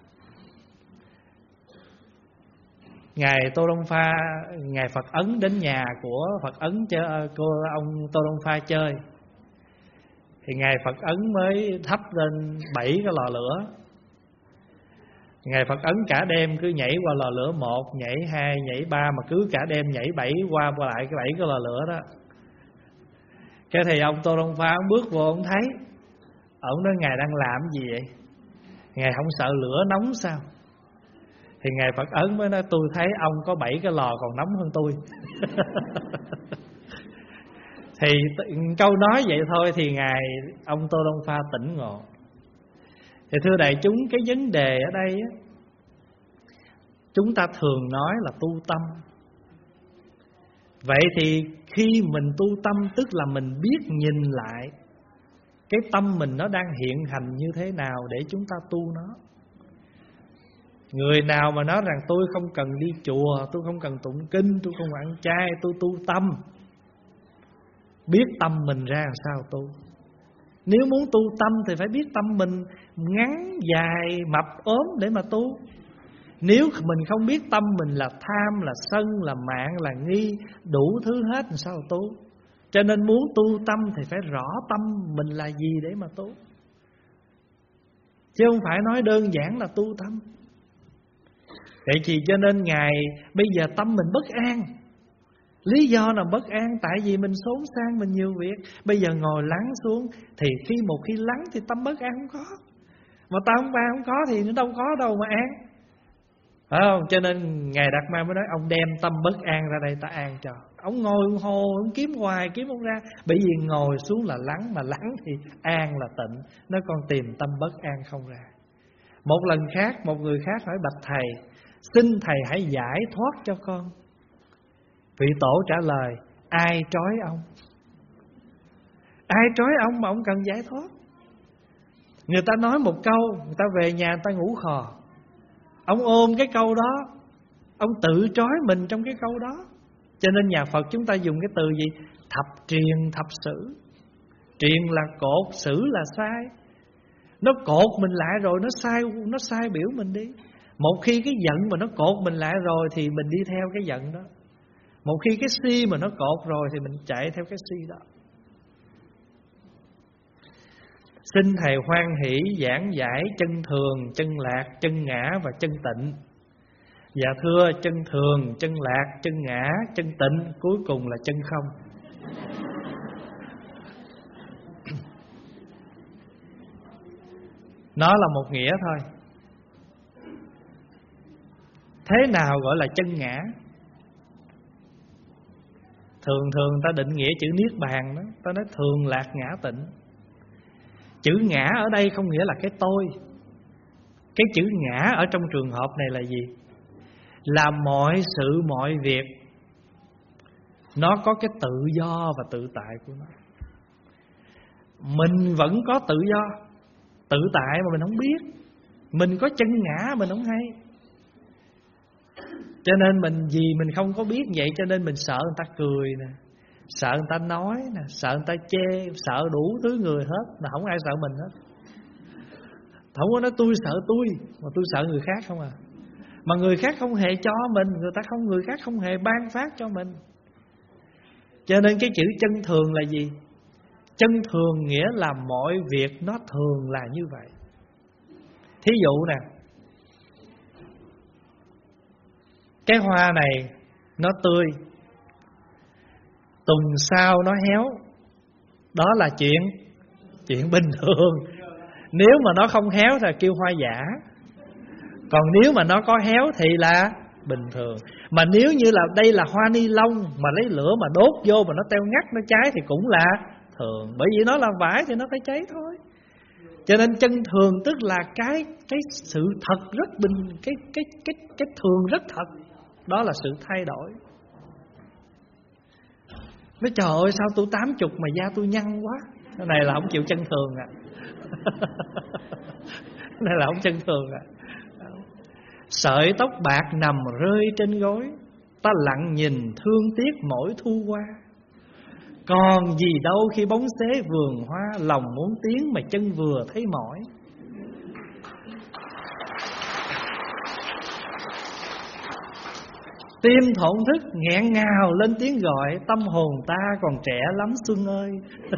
Ngài Tô Đông Pha, Ngài Phật Ấn đến nhà của Phật Ấn chơi, cô ông Tô Đông Pha chơi. Thì Ngài Phật Ấn mới thắp lên bảy cái lò lửa. Ngài Phật Ấn cả đêm cứ nhảy qua lò lửa một, nhảy hai, nhảy ba, mà cứ cả đêm nhảy bảy qua qua lại cái bảy cái lò lửa đó. Cái thì ông Tô Đông Pha ông bước vô ông thấy, ông nói Ngài đang làm gì vậy? Ngài không sợ lửa nóng sao? Thì Ngài Phật Ấn mới nói, tôi thấy ông có bảy cái lò còn nóng hơn tôi. Thì câu nói vậy thôi thì Ngài ông Tô Đông Pha tỉnh ngộ. Thì thưa đại chúng, cái vấn đề ở đây á, chúng ta thường nói là tu tâm. Vậy thì khi mình tu tâm, tức là mình biết nhìn lại cái tâm mình nó đang hiện hành như thế nào để chúng ta tu nó. Người nào mà nói rằng tôi không cần đi chùa, tôi không cần tụng kinh, tôi không ăn chay, tôi tu tâm, biết tâm mình ra làm sao tu. Nếu muốn tu tâm thì phải biết tâm mình ngắn, dài, mập, ốm để mà tu. Nếu mình không biết tâm mình là tham, là sân, là mạng, là nghi, đủ thứ hết làm sao tu. Cho nên muốn tu tâm thì phải rõ tâm mình là gì để mà tu, chứ không phải nói đơn giản là tu tâm. Vậy thì cho nên Ngài bây giờ tâm mình bất an. Lý do là bất an tại vì mình xốn sang, mình nhiều việc. Bây giờ ngồi lắng xuống thì khi một khi lắng thì tâm bất an không có. Mà tâm không an không có thì nó đâu có đâu mà an, phải không? Cho nên Ngài Đạt Ma mới nói ông đem tâm bất an ra đây ta an cho. Ông ngồi ông hồ, ông kiếm hoài kiếm không ra. Bởi vì ngồi xuống là lắng, mà lắng thì an là tịnh. Nó còn tìm tâm bất an không ra. Một lần khác, một người khác hỏi bạch thầy, xin thầy hãy giải thoát cho con. Vị tổ trả lời, ai trói ông? Ai trói ông mà ông cần giải thoát? Người ta nói một câu, người ta về nhà người ta ngủ khò. Ông ôm cái câu đó, ông tự trói mình trong cái câu đó. Cho nên nhà Phật chúng ta dùng cái từ gì? Thập triền thập sử. Triền là cột, sử là sai. Nó cột mình lại rồi, nó sai nó sai biểu mình đi. Một khi cái giận mà nó cột mình lại rồi thì mình đi theo cái giận đó. Một khi cái si mà nó cột rồi thì mình chạy theo cái si đó. Xin thầy hoan hỷ giảng giải chân thường, chân lạc, chân ngã và chân tịnh. Dạ thưa, chân thường, chân lạc, chân ngã, chân tịnh, cuối cùng là chân không. Nó là một nghĩa thôi. Thế nào gọi là chân ngã? Thường thường ta định nghĩa chữ niết bàn đó, ta nói thường lạc ngã tịnh. Chữ ngã ở đây không nghĩa là cái tôi. Cái chữ ngã ở trong trường hợp này là gì? Là mọi sự mọi việc nó có cái tự do và tự tại của nó. Mình vẫn có tự do, tự tại mà mình không biết. Mình có chân ngã mình không hay. Cho nên mình vì mình không có biết vậy cho nên mình sợ người ta cười nè, sợ người ta nói nè, sợ người ta chê, sợ đủ thứ người hết, mà không ai sợ mình hết. Không có nói tôi sợ tôi, mà tôi sợ người khác không à. Mà người khác không hề cho mình, người ta không người khác không hề ban phát cho mình. Cho nên cái chữ chân thường là gì? Chân thường nghĩa là mọi việc nó thường là như vậy. Thí dụ nè, cái hoa này nó tươi, tuần sau nó héo, đó là chuyện chuyện bình thường. Nếu mà nó không héo thì kêu hoa giả. Còn nếu mà nó có héo thì là bình thường. Mà nếu như là đây là hoa ni lông mà lấy lửa mà đốt vô mà nó teo ngắt, nó cháy thì cũng là thường. Bởi vì nó là vải thì nó phải cháy thôi. Cho nên chân thường tức là cái cái sự thật rất bình, cái cái cái cái thường rất thật. Đó là sự thay đổi. Nói trời ơi sao tôi tám chục mà da tôi nhăn quá. Cái này là không chịu chân thường à. Cái này là không chân thường à. Sợi tóc bạc nằm rơi trên gối, ta lặng nhìn thương tiếc mỗi thu qua. Còn gì đâu khi bóng xế vườn hoa, lòng muốn tiến mà chân vừa thấy mỏi. Tim thổn thức nghẹn ngào lên tiếng gọi, tâm hồn ta còn trẻ lắm Xuân ơi.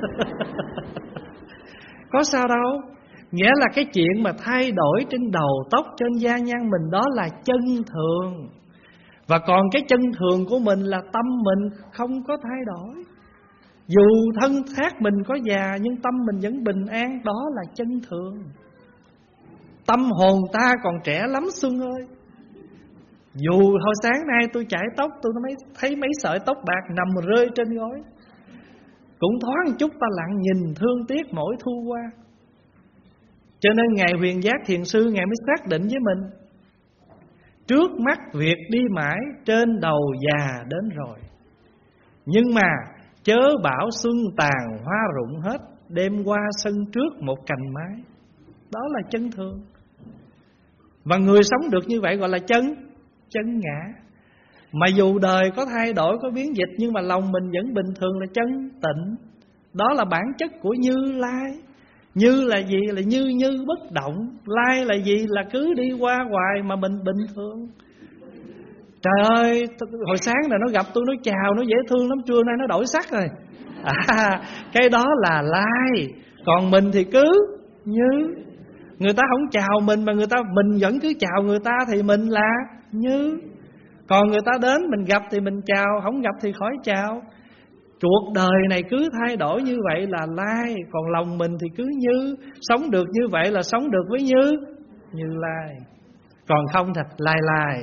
Có sao đâu. Nghĩa là cái chuyện mà thay đổi trên đầu tóc, trên da nhăn mình, đó là chân thường. Và còn cái chân thường của mình là tâm mình không có thay đổi. Dù thân xác mình có già nhưng tâm mình vẫn bình an, đó là chân thường. Tâm hồn ta còn trẻ lắm Xuân ơi. Dù hồi sáng nay tôi chải tóc, tôi thấy mấy sợi tóc bạc nằm rơi trên gối, cũng thoáng chút ta lặng nhìn thương tiếc mỗi thu qua. Cho nên Ngài Huyền Giác Thiền Sư Ngài mới xác định với mình, trước mắt việc đi mãi, trên đầu già đến rồi. Nhưng mà chớ bảo xuân tàn hoa rụng hết, đêm qua sân trước một cành mai. Đó là chân thường. Và người sống được như vậy gọi là chân chân ngã. Mà dù đời có thay đổi, có biến dịch, nhưng mà lòng mình vẫn bình thường là chân tịnh. Đó là bản chất của Như Lai. Như là gì? Là như như bất động. Lai là gì? Là cứ đi qua hoài mà mình bình thường. Trời ơi, hồi sáng là nó gặp tôi, nó chào, nó dễ thương lắm. Trưa nay nó đổi sắc rồi. À, cái đó là lai. Còn mình thì cứ như. Người ta không chào mình mà người ta mình vẫn cứ chào người ta thì mình là như. Còn người ta đến mình gặp thì mình chào, không gặp thì khỏi chào. Cuộc đời này cứ thay đổi như vậy là lai. Còn lòng mình thì cứ như. Sống được như vậy là sống được với Như Như Lai. Còn không thật lai lai.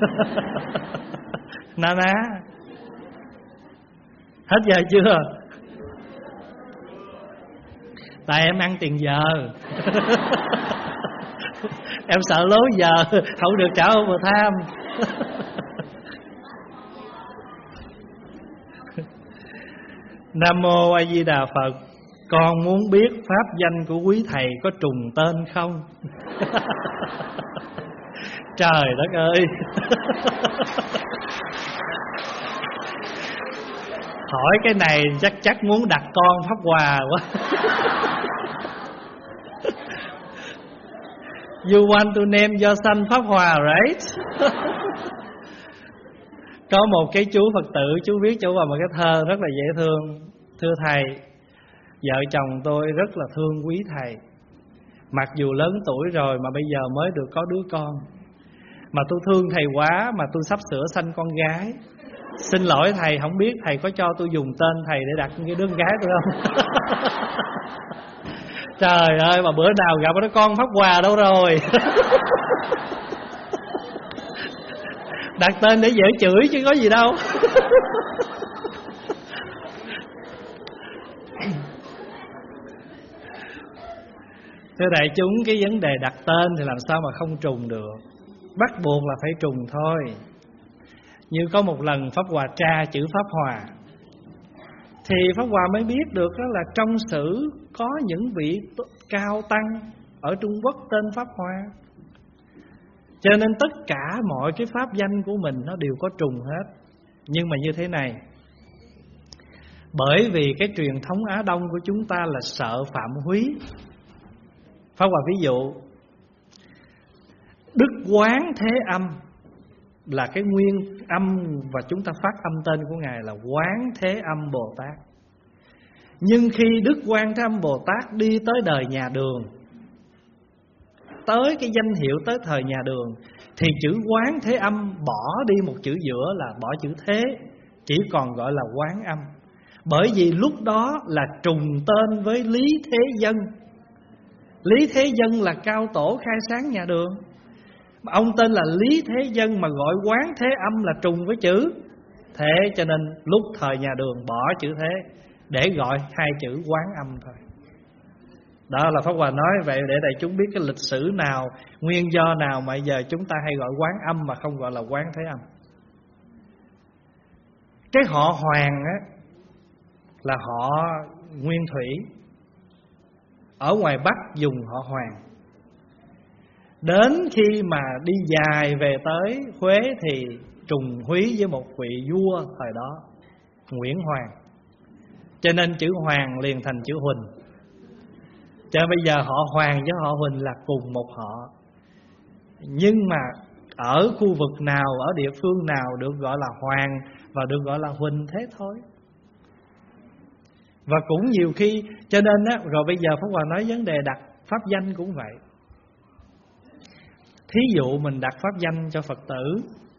Na ná. Hết giờ chưa? Tại em ăn tiền giờ. Em sợ lố giờ không được trả overtime. Nam mô A Di Đà Phật. Con muốn biết pháp danh của quý thầy có trùng tên không? Trời đất ơi. Hỏi cái này chắc chắc muốn đặt con Pháp Hòa quá. You want to name your son Pháp Hòa, right? Có một cái chú Phật tử, chú viết cho vào một cái thơ rất là dễ thương. Thưa thầy, vợ chồng tôi rất là thương quý thầy. Mặc dù lớn tuổi rồi mà bây giờ mới được có đứa con. Mà tôi thương thầy quá mà tôi sắp sửa sanh con gái. Xin lỗi thầy, không biết thầy có cho tôi dùng tên thầy để đặt cái đứa gái tôi không? Trời ơi, mà bữa nào gặp đứa con Pháp Hòa đâu rồi? Đặt tên để dễ chửi chứ có gì đâu. Thưa đại chúng, cái vấn đề đặt tên thì làm sao mà không trùng được. Bắt buộc là phải trùng thôi. Như có một lần Pháp Hòa tra chữ Pháp Hòa, thì Pháp Hòa mới biết được đó là trong sử có những vị cao tăng ở Trung Quốc tên Pháp Hòa. Cho nên tất cả mọi cái pháp danh của mình nó đều có trùng hết. Nhưng mà như thế này, bởi vì cái truyền thống Á Đông của chúng ta là sợ phạm húy. Pháp Hòa ví dụ, Đức Quán Thế Âm là cái nguyên âm, và chúng ta phát âm tên của Ngài là Quán Thế Âm Bồ Tát. Nhưng khi Đức Quán Thế Âm Bồ Tát đi tới đời nhà Đường, tới cái danh hiệu tới thời nhà Đường, thì chữ Quán Thế Âm bỏ đi một chữ giữa là bỏ chữ Thế, chỉ còn gọi là Quán Âm. Bởi vì lúc đó là trùng tên với Lý Thế Dân. Lý Thế Dân là cao tổ khai sáng nhà Đường. Ông tên là Lý Thế Dân mà gọi Quán Thế Âm là trùng với chữ Thế. Cho nên lúc thời nhà Đường bỏ chữ Thế để gọi hai chữ Quán Âm thôi. Đó là Pháp Hòa nói vậy để đại chúng biết cái lịch sử nào, nguyên do nào mà giờ chúng ta hay gọi Quán Âm mà không gọi là Quán Thế Âm. Cái họ Hoàng á là họ nguyên thủy. Ở ngoài Bắc dùng họ Hoàng. Đến khi mà đi dài về tới Huế thì trùng húy với một vị vua thời đó, Nguyễn Hoàng. Cho nên chữ Hoàng liền thành chữ Huỳnh. Cho nên bây giờ họ Hoàng với họ Huỳnh là cùng một họ. Nhưng mà ở khu vực nào, ở địa phương nào được gọi là Hoàng và được gọi là Huỳnh thế thôi. Và cũng nhiều khi, cho nên á, rồi bây giờ Pháp Hòa nói vấn đề đặt pháp danh cũng vậy. Thí dụ mình đặt pháp danh cho Phật tử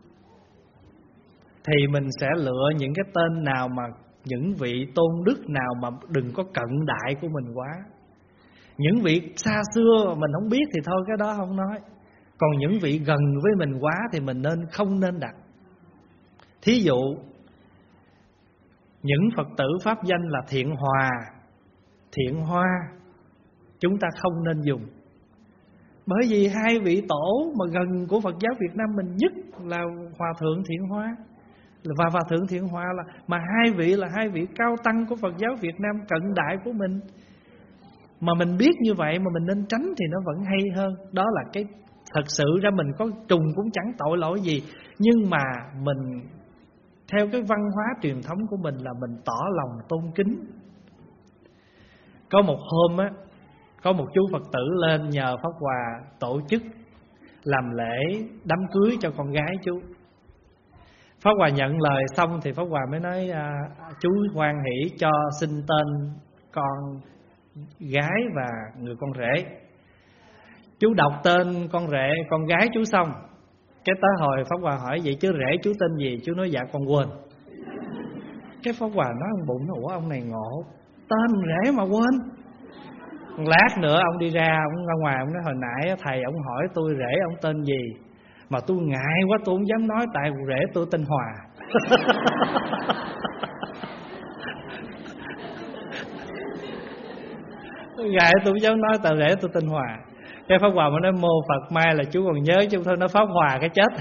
thì mình sẽ lựa những cái tên nào mà những vị tôn đức nào mà đừng có cận đại của mình quá. Những vị xa xưa mà mình không biết thì thôi cái đó không nói. Còn những vị gần với mình quá thì mình nên không nên đặt. Thí dụ những Phật tử pháp danh là Thiện Hòa, Thiện Hoa, chúng ta không nên dùng. Bởi vì hai vị tổ mà gần của Phật giáo Việt Nam mình nhất là Hòa Thượng Thiện Hoa Và Hòa Thượng Thiện Hòa là mà hai vị là hai vị cao tăng của Phật giáo Việt Nam cận đại của mình. Mà mình biết như vậy mà mình nên tránh thì nó vẫn hay hơn. Đó là cái thật sự ra mình có trùng cũng chẳng tội lỗi gì, nhưng mà mình theo cái văn hóa truyền thống của mình là mình tỏ lòng tôn kính. Có một hôm á, có một chú Phật tử lên nhờ Pháp Hòa tổ chức làm lễ đám cưới cho con gái chú. Pháp Hòa nhận lời xong thì Pháp Hòa mới nói à, chú hoan hỷ cho xin tên con gái và người con rể. Chú đọc tên con rể con gái chú xong, cái tới hồi Pháp Hòa hỏi vậy chứ rể chú tên gì? Chú nói dạ con quên. Cái Pháp Hòa nói ông bụng, ủa ông này ngộ, tên rể mà quên. Lát nữa ông đi ra, ông ra ngoài ông nói hồi nãy thầy ông hỏi tôi rể ông tên gì, mà tôi ngại quá tôi không dám nói tại rể tôi tên Hòa. Tôi ngại tôi không dám nói tại rể tôi tên Hòa. Cái Pháp Hòa mới nói mô Phật mai là chú còn nhớ chứ thôi nó Pháp Hòa cái chết.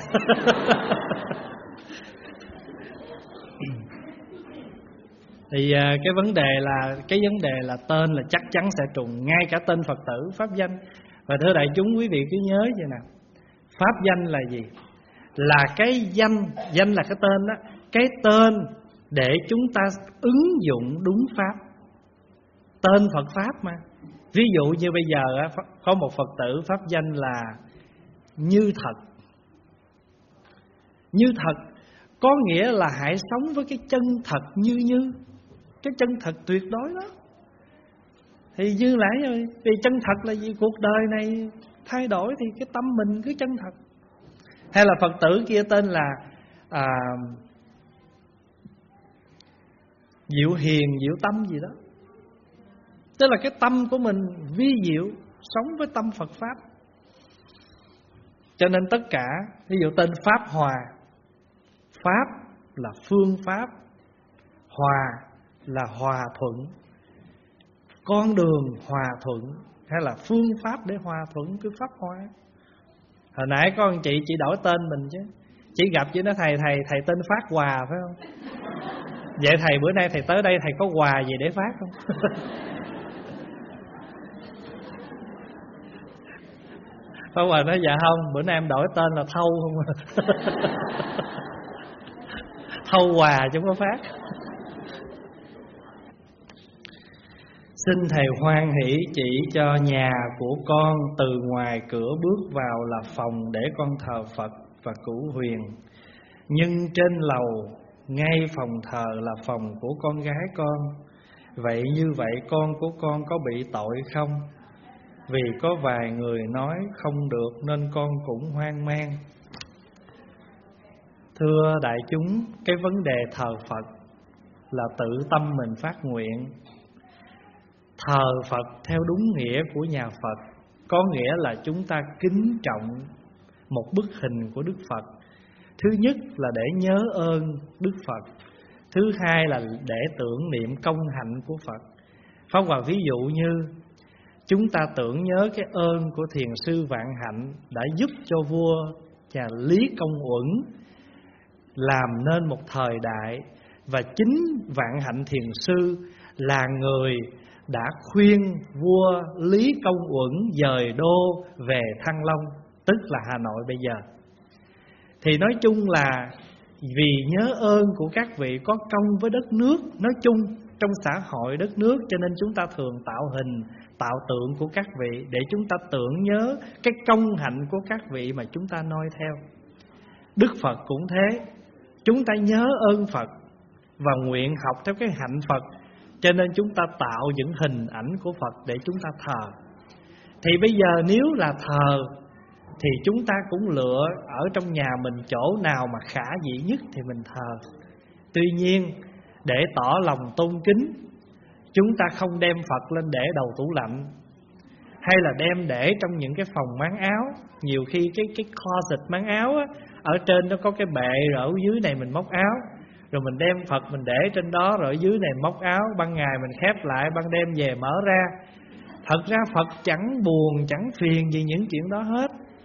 Thì cái vấn đề là cái vấn đề là tên là chắc chắn sẽ trùng, ngay cả tên Phật tử pháp danh. Và thưa đại chúng, quý vị cứ nhớ vậy nè, pháp danh là gì? Là cái danh, danh là cái tên đó, cái tên để chúng ta ứng dụng đúng pháp. Tên Phật pháp mà. Ví dụ như bây giờ có một Phật tử pháp danh là Như Thật. Như Thật có nghĩa là hãy sống với cái chân thật như như, cái chân thật tuyệt đối đó. Thì như nãy rồi, vì chân thật là gì? Cuộc đời này thay đổi thì cái tâm mình cứ chân thật. Hay là Phật tử kia tên là à, Diệu Hiền, Diệu Tâm gì đó. Tức là cái tâm của mình vi diệu, sống với tâm Phật Pháp. Cho nên tất cả, ví dụ tên Pháp Hòa, Pháp là phương pháp, Hòa là hòa thuận, con đường hòa thuận, hay là phương pháp để hòa thuận cái Pháp Hòa. Hồi nãy có anh chị, chị đổi tên mình chứ. Chị gặp chứ nói thầy, thầy, thầy tên Phát Hòa phải không? Vậy thầy bữa nay thầy tới đây thầy có quà gì để phát không? Pháp Hòa nói dạ không, bữa nay em đổi tên là Thâu không. Thâu quà chứ không có phát. Xin thầy hoan hỷ chỉ cho nhà của con từ ngoài cửa bước vào là phòng để con thờ Phật và cửu huyền. Nhưng trên lầu ngay phòng thờ là phòng của con gái con. Vậy như vậy con của con có bị tội không? Vì có vài người nói không được nên con cũng hoang mang. Thưa đại chúng, cái vấn đề thờ Phật là tự tâm mình phát nguyện. Thờ Phật theo đúng nghĩa của nhà Phật có nghĩa là chúng ta kính trọng một bức hình của Đức Phật. Thứ nhất là để nhớ ơn Đức Phật. Thứ hai là để tưởng niệm công hạnh của Phật. Pháp Hòa ví dụ như chúng ta tưởng nhớ cái ơn của Thiền sư Vạn Hạnh đã giúp cho vua nhà Lý Công Uẩn làm nên một thời đại. Và chính Vạn Hạnh Thiền sư là người đã khuyên vua Lý Công Uẩn dời đô về Thăng Long, tức là Hà Nội bây giờ. Thì nói chung là vì nhớ ơn của các vị có công với đất nước nói chung trong xã hội đất nước, cho nên chúng ta thường tạo hình, tạo tượng của các vị để chúng ta tưởng nhớ cái công hạnh của các vị mà chúng ta noi theo. Đức Phật cũng thế, chúng ta nhớ ơn Phật và nguyện học theo cái hạnh Phật, cho nên chúng ta tạo những hình ảnh của Phật để chúng ta thờ. Thì bây giờ nếu là thờ thì chúng ta cũng lựa ở trong nhà mình chỗ nào mà khả dĩ nhất thì mình thờ. Tuy nhiên để tỏ lòng tôn kính, chúng ta không đem Phật lên để đầu tủ lạnh, hay là đem để trong những cái phòng máng áo. Nhiều khi cái cái closet máng áo á, ở trên nó có cái bệ, rồi ở dưới này mình móc áo, rồi mình đem Phật mình để trên đó, rồi ở dưới này móc áo, ban ngày mình khép lại, ban đêm về mở ra. Thật ra Phật chẳng buồn, chẳng phiền gì những chuyện đó hết.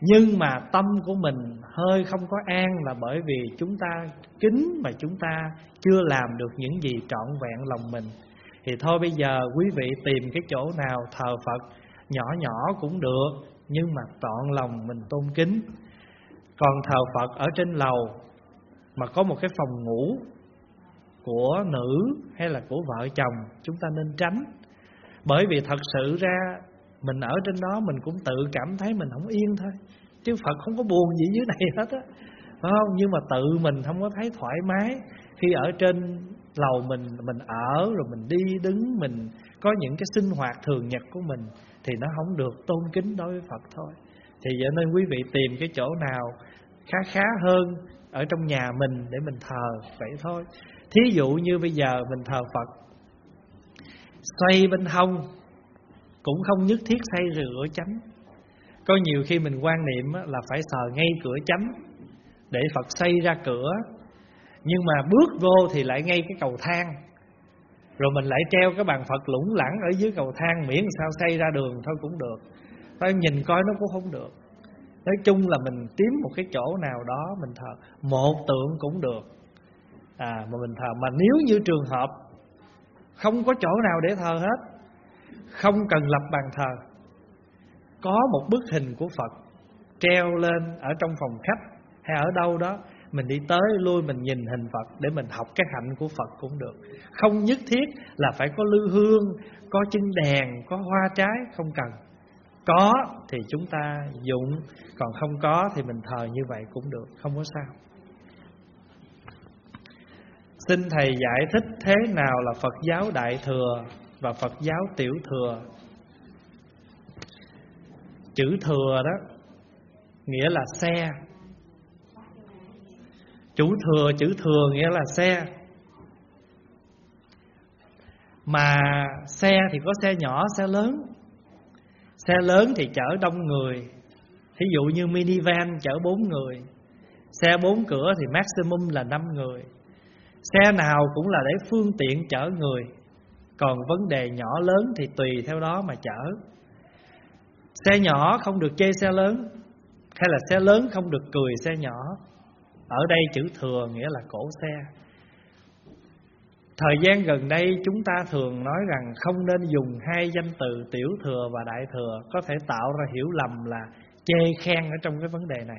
Nhưng mà tâm của mình hơi không có an là bởi vì chúng ta kính mà chúng ta chưa làm được những gì trọn vẹn lòng mình. Thì thôi bây giờ quý vị tìm cái chỗ nào thờ Phật nhỏ nhỏ cũng được, nhưng mà trọn lòng mình tôn kính. Còn thờ Phật ở trên lầu mà có một cái phòng ngủ của nữ hay là của vợ chồng, chúng ta nên tránh. Bởi vì thật sự ra mình ở trên đó mình cũng tự cảm thấy mình không yên thôi, chứ Phật không có buồn gì dưới này hết á, phải không? Nhưng mà tự mình không có thấy thoải mái khi ở trên lầu mình mình ở, rồi mình đi đứng, mình có những cái sinh hoạt thường nhật của mình, thì nó không được tôn kính đối với Phật thôi. Thì vậy nên quý vị tìm cái chỗ nào khá khá hơn ở trong nhà mình để mình thờ, vậy thôi. Thí dụ như bây giờ mình thờ Phật, xoay bên hông cũng không nhất thiết xoay rửa chánh. Có nhiều khi mình quan niệm là phải sờ ngay cửa chánh để Phật xoay ra cửa, nhưng mà bước vô thì lại ngay cái cầu thang, rồi mình lại treo cái bàn Phật lủng lẳng ở dưới cầu thang, miễn sao xoay ra đường thôi cũng được. Phải nhìn coi nó cũng không được. Nói chung là mình kiếm một cái chỗ nào đó mình thờ, một tượng cũng được à, mà mình thờ. Mà nếu như trường hợp không có chỗ nào để thờ hết, không cần lập bàn thờ, có một bức hình của Phật treo lên ở trong phòng khách hay ở đâu đó, mình đi tới lui mình nhìn hình Phật để mình học cái hạnh của Phật cũng được. Không nhất thiết là phải có lư hương, có chân đèn, có hoa trái, không cần. Có thì chúng ta dụng, còn không có thì mình thờ như vậy cũng được, không có sao. Xin Thầy giải thích thế nào là Phật giáo Đại Thừa và Phật giáo Tiểu Thừa. Chữ thừa đó nghĩa là xe. Chủ thừa, chữ thừa nghĩa là xe. Mà xe thì có xe nhỏ, xe lớn. Xe lớn thì chở đông người, thí dụ như minivan chở bốn người. Xe bốn cửa thì maximum là năm người. Xe nào cũng là để phương tiện chở người, còn vấn đề nhỏ lớn thì tùy theo đó mà chở. Xe nhỏ không được chê xe lớn, hay là xe lớn không được cười xe nhỏ. Ở đây chữ thừa nghĩa là cổ xe. Thời gian gần đây chúng ta thường nói rằng không nên dùng hai danh từ tiểu thừa và đại thừa, có thể tạo ra hiểu lầm là chê khen ở trong cái vấn đề này.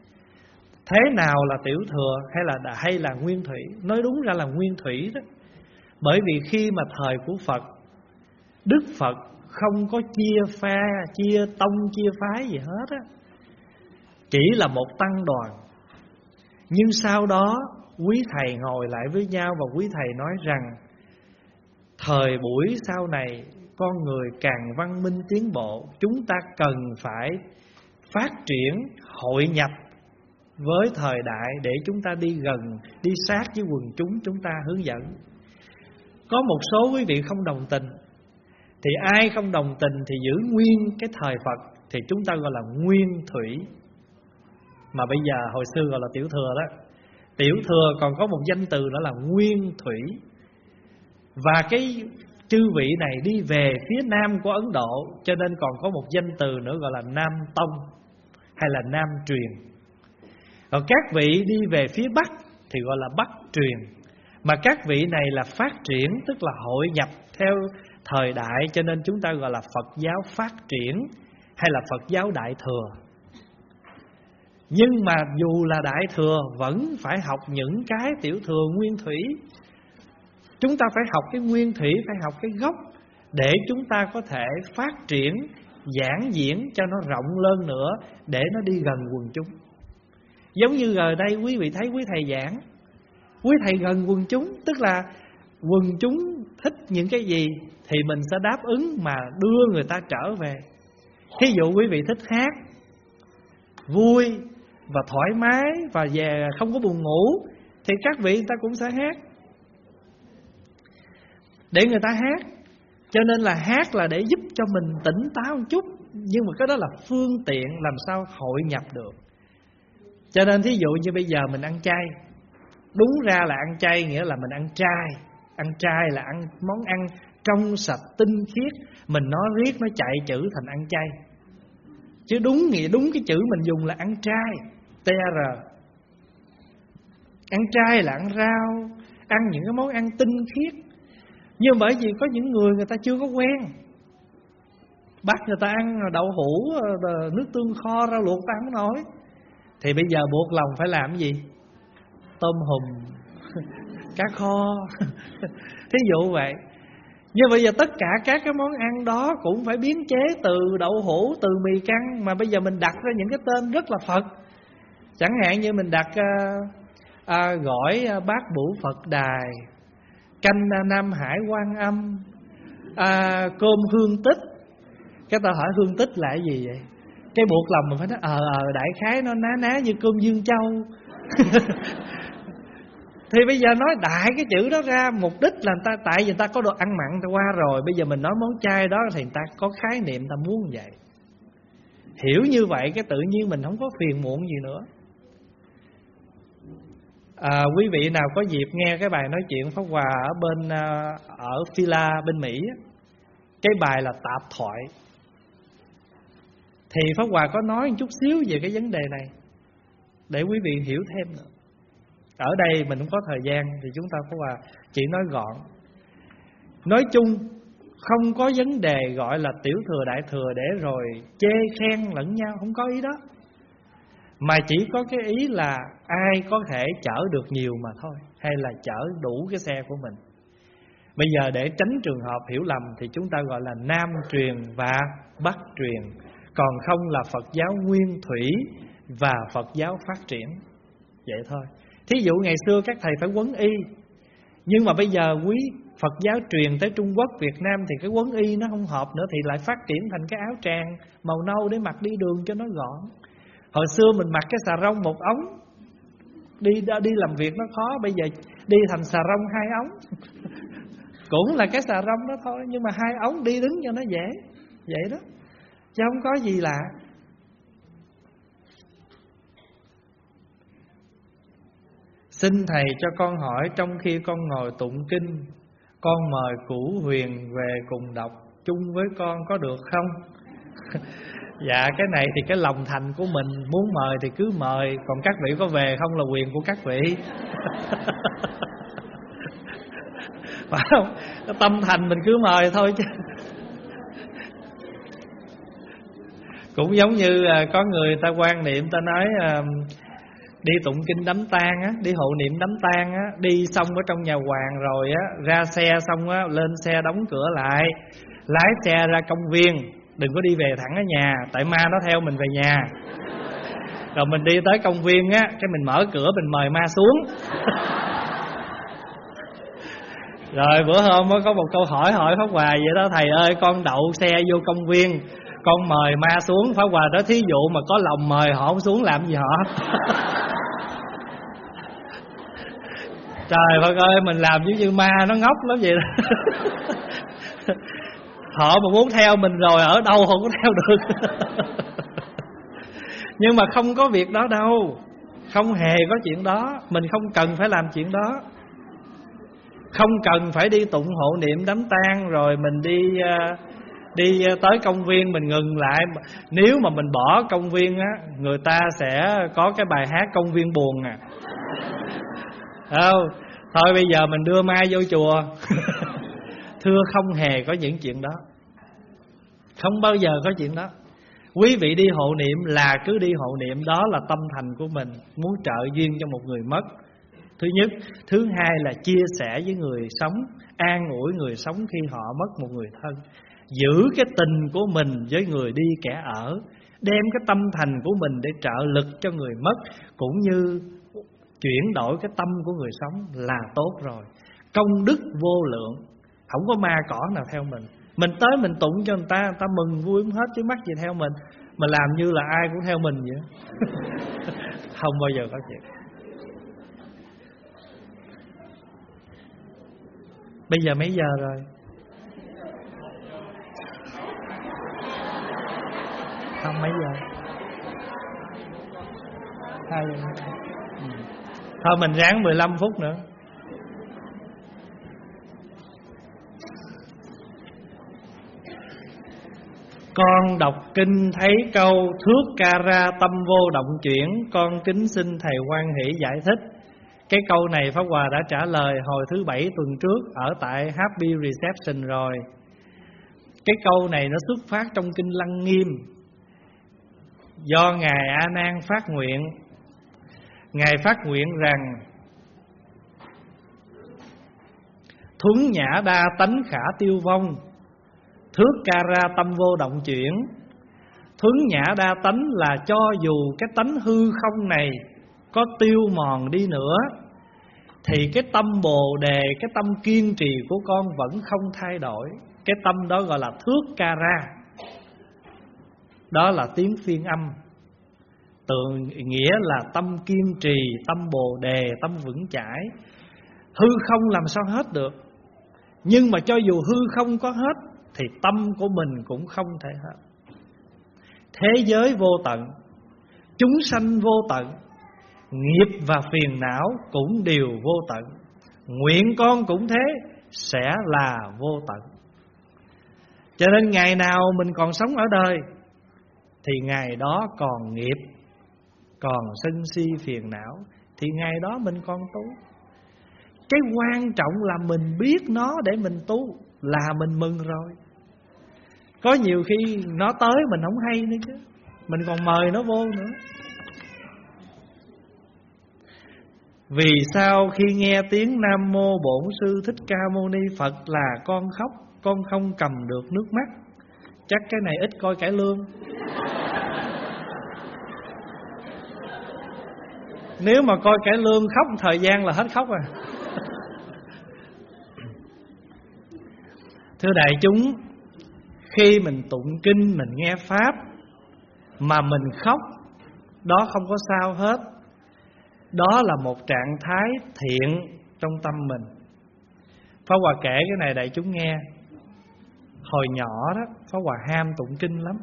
Thế nào là tiểu thừa hay là hay là nguyên thủy? Nói đúng ra là nguyên thủy đó. Bởi vì khi mà thời của Phật, Đức Phật không có chia pha, chia tông, chia phái gì hết á, chỉ là một tăng đoàn. Nhưng sau đó quý thầy ngồi lại với nhau và quý thầy nói rằng thời buổi sau này con người càng văn minh tiến bộ, chúng ta cần phải phát triển hội nhập với thời đại để chúng ta đi gần, đi sát với quần chúng, chúng ta hướng dẫn. Có một số quý vị không đồng tình, thì ai không đồng tình thì giữ nguyên cái thời Phật, thì chúng ta gọi là nguyên thủy. Mà bây giờ hồi xưa gọi là tiểu thừa đó. Tiểu thừa còn có một danh từ nữa là nguyên thủy. Và cái chư vị này đi về phía nam của Ấn Độ, cho nên còn có một danh từ nữa gọi là Nam Tông hay là Nam Truyền. Còn các vị đi về phía Bắc thì gọi là Bắc Truyền. Mà các vị này là phát triển, tức là hội nhập theo thời đại, cho nên chúng ta gọi là Phật giáo phát triển hay là Phật giáo Đại Thừa. Nhưng mà dù là Đại Thừa vẫn phải học những cái tiểu thừa nguyên thủy. Chúng ta phải học cái nguyên thủy, phải học cái gốc, để chúng ta có thể phát triển, giảng diễn cho nó rộng lên nữa, để nó đi gần quần chúng. Giống như ở đây quý vị thấy quý thầy giảng, quý thầy gần quần chúng, tức là quần chúng thích những cái gì thì mình sẽ đáp ứng mà đưa người ta trở về. Thí dụ quý vị thích hát vui và thoải mái và về không có buồn ngủ, thì các vị người ta cũng sẽ hát để người ta hát. Cho nên là hát là để giúp cho mình tỉnh táo một chút, nhưng mà cái đó là phương tiện làm sao hội nhập được. Cho nên thí dụ như bây giờ mình ăn chay, đúng ra là ăn chay nghĩa là mình ăn trai. Ăn trai là ăn món ăn trong sạch tinh khiết, mình nói riết nó chạy chữ thành ăn chay. Chứ đúng nghĩa đúng cái chữ mình dùng là ăn trai, T R. Ăn trai là ăn rau, ăn những cái món ăn tinh khiết. Nhưng bởi vì có những người người ta chưa có quen, bắt người ta ăn đậu hũ, nước tương kho, rau luộc ta không nổi, thì bây giờ buộc lòng phải làm cái gì? Tôm hùm, cá kho. Thí dụ vậy. Nhưng bây giờ tất cả các cái món ăn đó cũng phải biến chế từ đậu hũ, từ mì căng, mà bây giờ mình đặt ra những cái tên rất là Phật. Chẳng hạn như mình đặt à, à, gỏi à, bát bủ Phật Đài, canh à, Nam Hải Quan Âm, à, cơm hương tích. Cái ta hỏi hương tích là cái gì vậy? Cái buộc lòng mình phải nói ờ ờ đại khái nó ná ná như cơm Dương Châu. Thì bây giờ nói đại cái chữ đó ra, mục đích là người ta, tại vì người ta có đồ ăn mặn người ta qua rồi, bây giờ mình nói món chay đó thì người ta có khái niệm, người ta muốn vậy. Hiểu như vậy cái tự nhiên mình không có phiền muộn gì nữa. À, quý vị nào có dịp nghe cái bài nói chuyện Pháp Hòa ở bên ở Phila bên Mỹ, cái bài là Tạp Thoại, thì Pháp Hòa có nói một chút xíu về cái vấn đề này để quý vị hiểu thêm nữa. Ở đây mình không có thời gian thì chúng ta Pháp Hòa chỉ nói gọn. Nói chung không có vấn đề gọi là tiểu thừa đại thừa để rồi chê khen lẫn nhau, không có ý đó. Mà chỉ có cái ý là ai có thể chở được nhiều mà thôi, hay là chở đủ cái xe của mình. Bây giờ để tránh trường hợp hiểu lầm thì chúng ta gọi là Nam truyền và Bắc truyền, còn không là Phật giáo nguyên thủy và Phật giáo phát triển. Vậy thôi. Thí dụ ngày xưa các thầy phải quấn y, nhưng mà bây giờ quý Phật giáo truyền tới Trung Quốc, Việt Nam thì cái quấn y nó không hợp nữa, thì lại phát triển thành cái áo tràng màu nâu để mặc đi đường cho nó gọn. Hồi xưa mình mặc cái xà rông một ống, đi đi làm việc nó khó, bây giờ đi thành xà rông hai ống. Cũng là cái xà rông đó thôi, nhưng mà hai ống đi đứng cho nó dễ. Vậy đó, chứ không có gì lạ. Xin thầy cho con hỏi, trong khi con ngồi tụng kinh, con mời Cửu Huyền về cùng đọc chung với con có được không? Dạ cái này thì cái lòng thành của mình, muốn mời thì cứ mời, còn các vị có về không là quyền của các vị. Phải không? Tâm thành mình cứ mời thôi chứ. Cũng giống như có người ta quan niệm, ta nói đi tụng kinh đám tang á, đi hộ niệm đám tang á, đi xong ở trong nhà hoàng rồi á, ra xe xong á, lên xe đóng cửa lại, lái xe ra công viên, đừng có đi về thẳng ở nhà, tại ma nó theo mình về nhà. Rồi mình đi tới công viên á, cái mình mở cửa mình mời ma xuống. Rồi bữa hôm mới có một câu hỏi hỏi Pháp Hòa vậy đó: thầy ơi, con đậu xe vô công viên, con mời ma xuống. Pháp Hòa đó, thí dụ mà có lòng mời họ không xuống làm gì họ? Trời Phật ơi, mình làm giống như ma nó ngốc lắm vậy đó. Họ mà muốn theo mình rồi ở đâu họ cũng theo được. Nhưng mà không có việc đó đâu, không hề có chuyện đó. Mình không cần phải làm chuyện đó, không cần phải đi tụng hộ niệm đám tang rồi mình đi uh, đi tới công viên mình ngừng lại. Nếu mà mình bỏ công viên á, người ta sẽ có cái bài hát công viên buồn à. Không, thôi bây giờ mình đưa ma vô chùa. Thưa không hề có những chuyện đó, không bao giờ có chuyện đó. Quý vị đi hộ niệm là cứ đi hộ niệm, đó là tâm thành của mình, muốn trợ duyên cho một người mất. Thứ nhất. Thứ hai là chia sẻ với người sống, an ủi người sống khi họ mất một người thân. Giữ cái tình của mình với người đi kẻ ở, đem cái tâm thành của mình để trợ lực cho người mất, cũng như chuyển đổi cái tâm của người sống là tốt rồi. Công đức vô lượng, không có ma cỏ nào theo mình. Mình tới mình tụng cho người ta, người ta mừng vui hết chứ mắc gì theo mình. Mà làm như là ai cũng theo mình vậy. Không bao giờ có chuyện. Bây giờ mấy giờ rồi? Không, mấy giờ? Hai giờ. Ừ. Thôi mình ráng mười lăm phút nữa. Con đọc kinh thấy câu thước ca ra tâm vô động chuyển, con kính xin thầy hoan hỷ giải thích. Cái câu này Pháp Hòa đã trả lời hồi thứ bảy tuần trước ở tại Happy Reception rồi. Cái câu này nó xuất phát trong kinh Lăng Nghiêm, do Ngài A Nan phát nguyện. Ngài phát nguyện rằng thuấn nhã đa tánh khả tiêu vong, thước ca ra tâm vô động chuyển. Thuấn nhã đa tánh là cho dù cái tánh hư không này có tiêu mòn đi nữa, thì cái tâm bồ đề, cái tâm kiên trì của con vẫn không thay đổi. Cái tâm đó gọi là thước ca ra. Đó là tiếng phiên âm, tự nghĩa là tâm kiên trì, tâm bồ đề, tâm vững chãi. Hư không làm sao hết được, nhưng mà cho dù hư không có hết thì tâm của mình cũng không thể hết. Thế giới vô tận, chúng sanh vô tận, nghiệp và phiền não cũng đều vô tận. Nguyện con cũng thế, sẽ là vô tận. Cho nên ngày nào mình còn sống ở đời thì ngày đó còn nghiệp, còn sân si phiền não, thì ngày đó mình còn tu. Cái quan trọng là mình biết nó để mình tu là mình mừng rồi. Có nhiều khi nó tới mình không hay nữa chứ, mình còn mời nó vô nữa. Vì sao khi nghe tiếng Nam Mô Bổn Sư Thích Ca Mâu Ni Phật là con khóc, con không cầm được nước mắt? Chắc cái này ít coi cải lương. Nếu mà coi cải lương khóc thời gian là hết khóc à. Thưa đại chúng, khi mình tụng kinh, mình nghe Pháp mà mình khóc, đó không có sao hết. Đó là một trạng thái thiện trong tâm mình. Pháp Hòa kể cái này đại chúng nghe. Hồi nhỏ đó, Pháp Hòa ham tụng kinh lắm.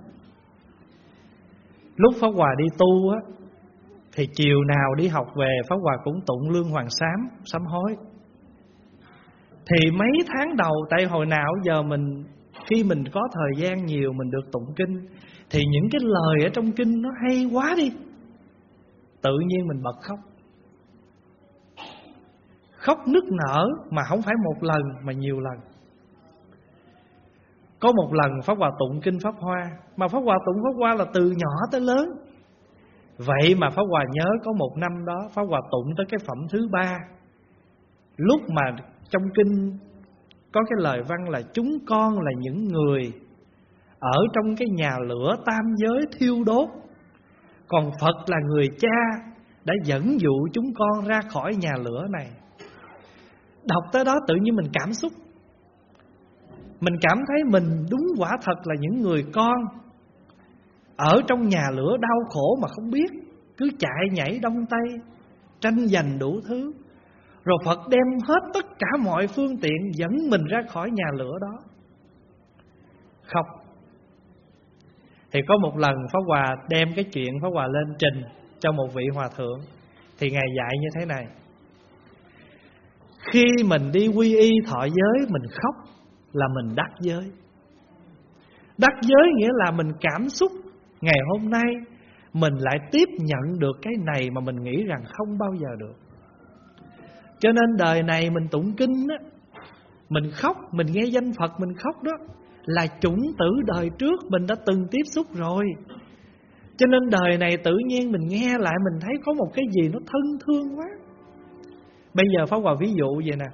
Lúc Pháp Hòa đi tu á, thì chiều nào đi học về Pháp Hòa cũng tụng Lương Hoàng Sám, sám hối. Thì mấy tháng đầu, tại hồi nào giờ mình, khi mình có thời gian nhiều mình được tụng kinh, thì những cái lời ở trong kinh nó hay quá đi, tự nhiên mình bật khóc. Khóc nức nở mà không phải một lần mà nhiều lần. Có một lần Pháp Hòa tụng kinh Pháp Hoa, mà Pháp Hòa tụng Pháp Hoa là từ nhỏ tới lớn. Vậy mà Pháp Hòa nhớ có một năm đó Pháp Hòa tụng tới cái phẩm thứ ba. Lúc mà trong kinh có cái lời văn là chúng con là những người ở trong cái nhà lửa tam giới thiêu đốt, còn Phật là người cha đã dẫn dụ chúng con ra khỏi nhà lửa này. Đọc tới đó tự nhiên mình cảm xúc. Mình cảm thấy mình đúng quả thật là những người con ở trong nhà lửa đau khổ mà không biết, cứ chạy nhảy đông tây, tranh giành đủ thứ. Rồi Phật đem hết tất cả mọi phương tiện dẫn mình ra khỏi nhà lửa đó. Khóc. Thì có một lần Pháp Hòa đem cái chuyện Pháp Hòa lên trình cho một vị hòa thượng. Thì Ngài dạy như thế này: khi mình đi quy y thọ giới mình khóc là mình đắc giới. Đắc giới nghĩa là mình cảm xúc ngày hôm nay mình lại tiếp nhận được cái này mà mình nghĩ rằng không bao giờ được. Cho nên đời này mình tụng kinh á, mình khóc, mình nghe danh Phật mình khóc đó, là chủng tử đời trước mình đã từng tiếp xúc rồi. Cho nên đời này tự nhiên mình nghe lại mình thấy có một cái gì nó thân thương quá. Bây giờ Pháp Hòa ví dụ vậy nè.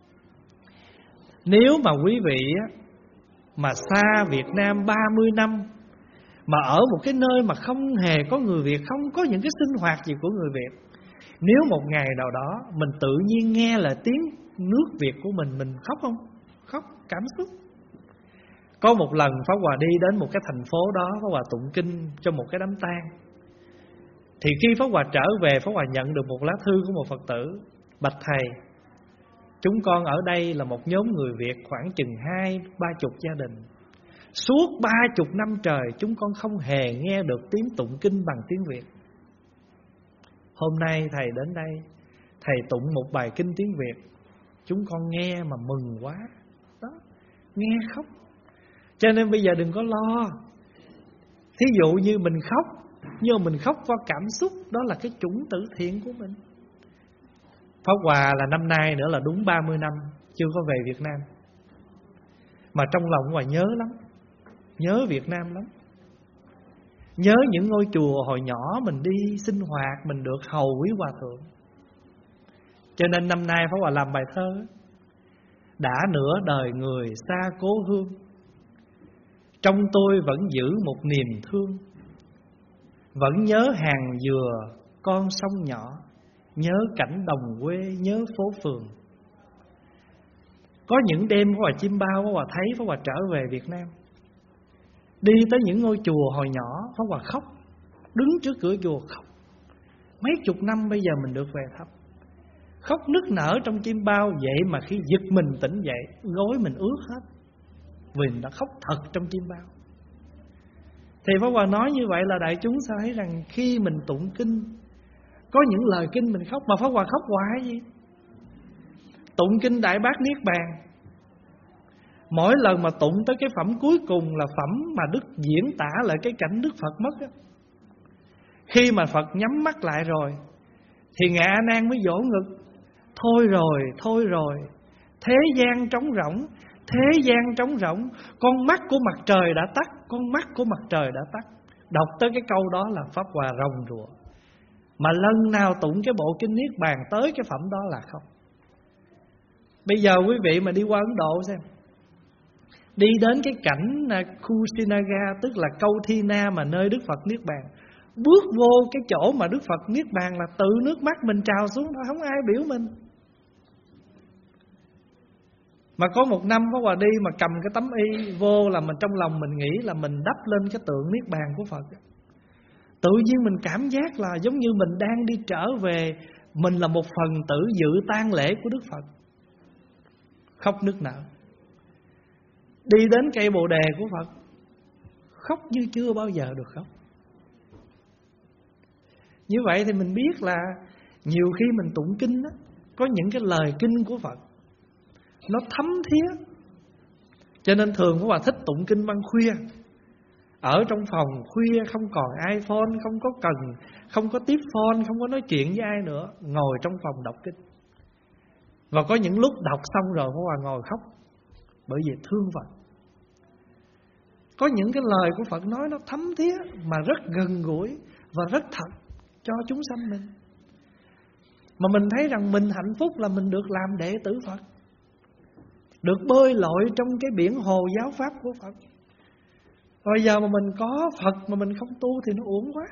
Nếu mà quý vị á, mà xa Việt Nam ba mươi năm, mà ở một cái nơi mà không hề có người Việt, không có những cái sinh hoạt gì của người Việt, nếu một ngày nào đó mình tự nhiên nghe lại tiếng nước Việt của mình, mình khóc không? Khóc, cảm xúc. Có một lần Pháp Hòa đi đến một cái thành phố đó, Pháp Hòa tụng kinh cho một cái đám tang. Thì khi Pháp Hòa trở về, Pháp Hòa nhận được một lá thư của một Phật tử: bạch thầy, chúng con ở đây là một nhóm người Việt khoảng chừng hai ba chục gia đình. Suốt ba chục năm trời chúng con không hề nghe được tiếng tụng kinh bằng tiếng Việt. Hôm nay thầy đến đây, thầy tụng một bài kinh tiếng Việt, chúng con nghe mà mừng quá đó, nghe khóc. Cho nên bây giờ đừng có lo, Thí dụ như mình khóc, nhưng mà mình khóc qua cảm xúc, đó là cái chủng từ thiện của mình. Pháp Hòa là năm nay nữa là đúng ba mươi năm chưa có về Việt Nam, mà trong lòng Hòa nhớ lắm, nhớ Việt Nam lắm. Nhớ những ngôi chùa hồi nhỏ mình đi sinh hoạt, mình được hầu quý hòa thượng. Cho nên năm nay Pháp Hòa làm bài thơ: đã nửa đời người xa cố hương, trong tôi vẫn giữ một niềm thương. Vẫn nhớ hàng dừa con sông nhỏ, nhớ cảnh đồng quê, nhớ phố phường. Có những đêm Pháp Hòa chiêm bao, Pháp Hòa thấy Pháp Hòa trở về Việt Nam. Đi tới những ngôi chùa hồi nhỏ, Pháp Hòa khóc, đứng trước cửa chùa khóc. Mấy chục năm bây giờ mình được về thăm, khóc nức nở trong chiêm bao. Vậy mà khi giật mình tỉnh dậy, gối mình ướt hết, vì mình đã khóc thật trong chiêm bao. Thì Pháp Hòa nói như vậy là đại chúng sẽ thấy rằng khi mình tụng kinh, có những lời kinh mình khóc. Mà Pháp Hòa khóc hoài gì? Tụng kinh Đại Bát Niết Bàn, mỗi lần mà tụng tới cái phẩm cuối cùng là phẩm mà Đức diễn tả lại cái cảnh Đức Phật mất á. Khi mà Phật nhắm mắt lại rồi thì Ngài A Nan mới vỗ ngực: thôi rồi, thôi rồi, thế gian trống rỗng, thế gian trống rỗng, con mắt của mặt trời đã tắt, con mắt của mặt trời đã tắt. Đọc tới cái câu đó là Pháp Hòa ròng rụa. Mà lần nào tụng cái bộ kinh Niết Bàn tới cái phẩm đó là không. Bây giờ quý vị mà đi qua Ấn Độ xem, đi đến cái cảnh Kusinaga, tức là Câu Thi Na mà nơi Đức Phật Niết Bàn, bước vô cái chỗ mà Đức Phật Niết Bàn là tự nước mắt mình trào xuống thôi, không ai biểu mình. Mà có một năm Pháp Hòa đi mà cầm cái tấm y vô, là mình trong lòng mình nghĩ là mình đắp lên cái tượng Niết Bàn của Phật. Tự nhiên mình cảm giác là giống như mình đang đi trở về, mình là một phần tử dự tang lễ của Đức Phật. Khóc nức nở. Đi đến cây Bồ Đề của Phật, khóc như chưa bao giờ được khóc. Như vậy thì mình biết là nhiều khi mình tụng kinh đó, có những cái lời kinh của Phật nó thấm thía. Cho nên thường Pháp Hòa thích tụng kinh ban khuya, ở trong phòng khuya, không còn iPhone, không có cần, không có tiếp phone, không có nói chuyện với ai nữa, ngồi trong phòng đọc kinh. Và có những lúc đọc xong rồi Pháp Hòa ngồi khóc, bởi vì thương Phật. Có những cái lời của Phật nói nó thấm thía mà rất gần gũi và rất thật cho chúng sanh mình. Mà mình thấy rằng mình hạnh phúc là mình được làm đệ tử Phật, được bơi lội trong cái biển hồ giáo pháp của Phật. Bây giờ mà mình có Phật mà mình không tu thì nó uổng quá.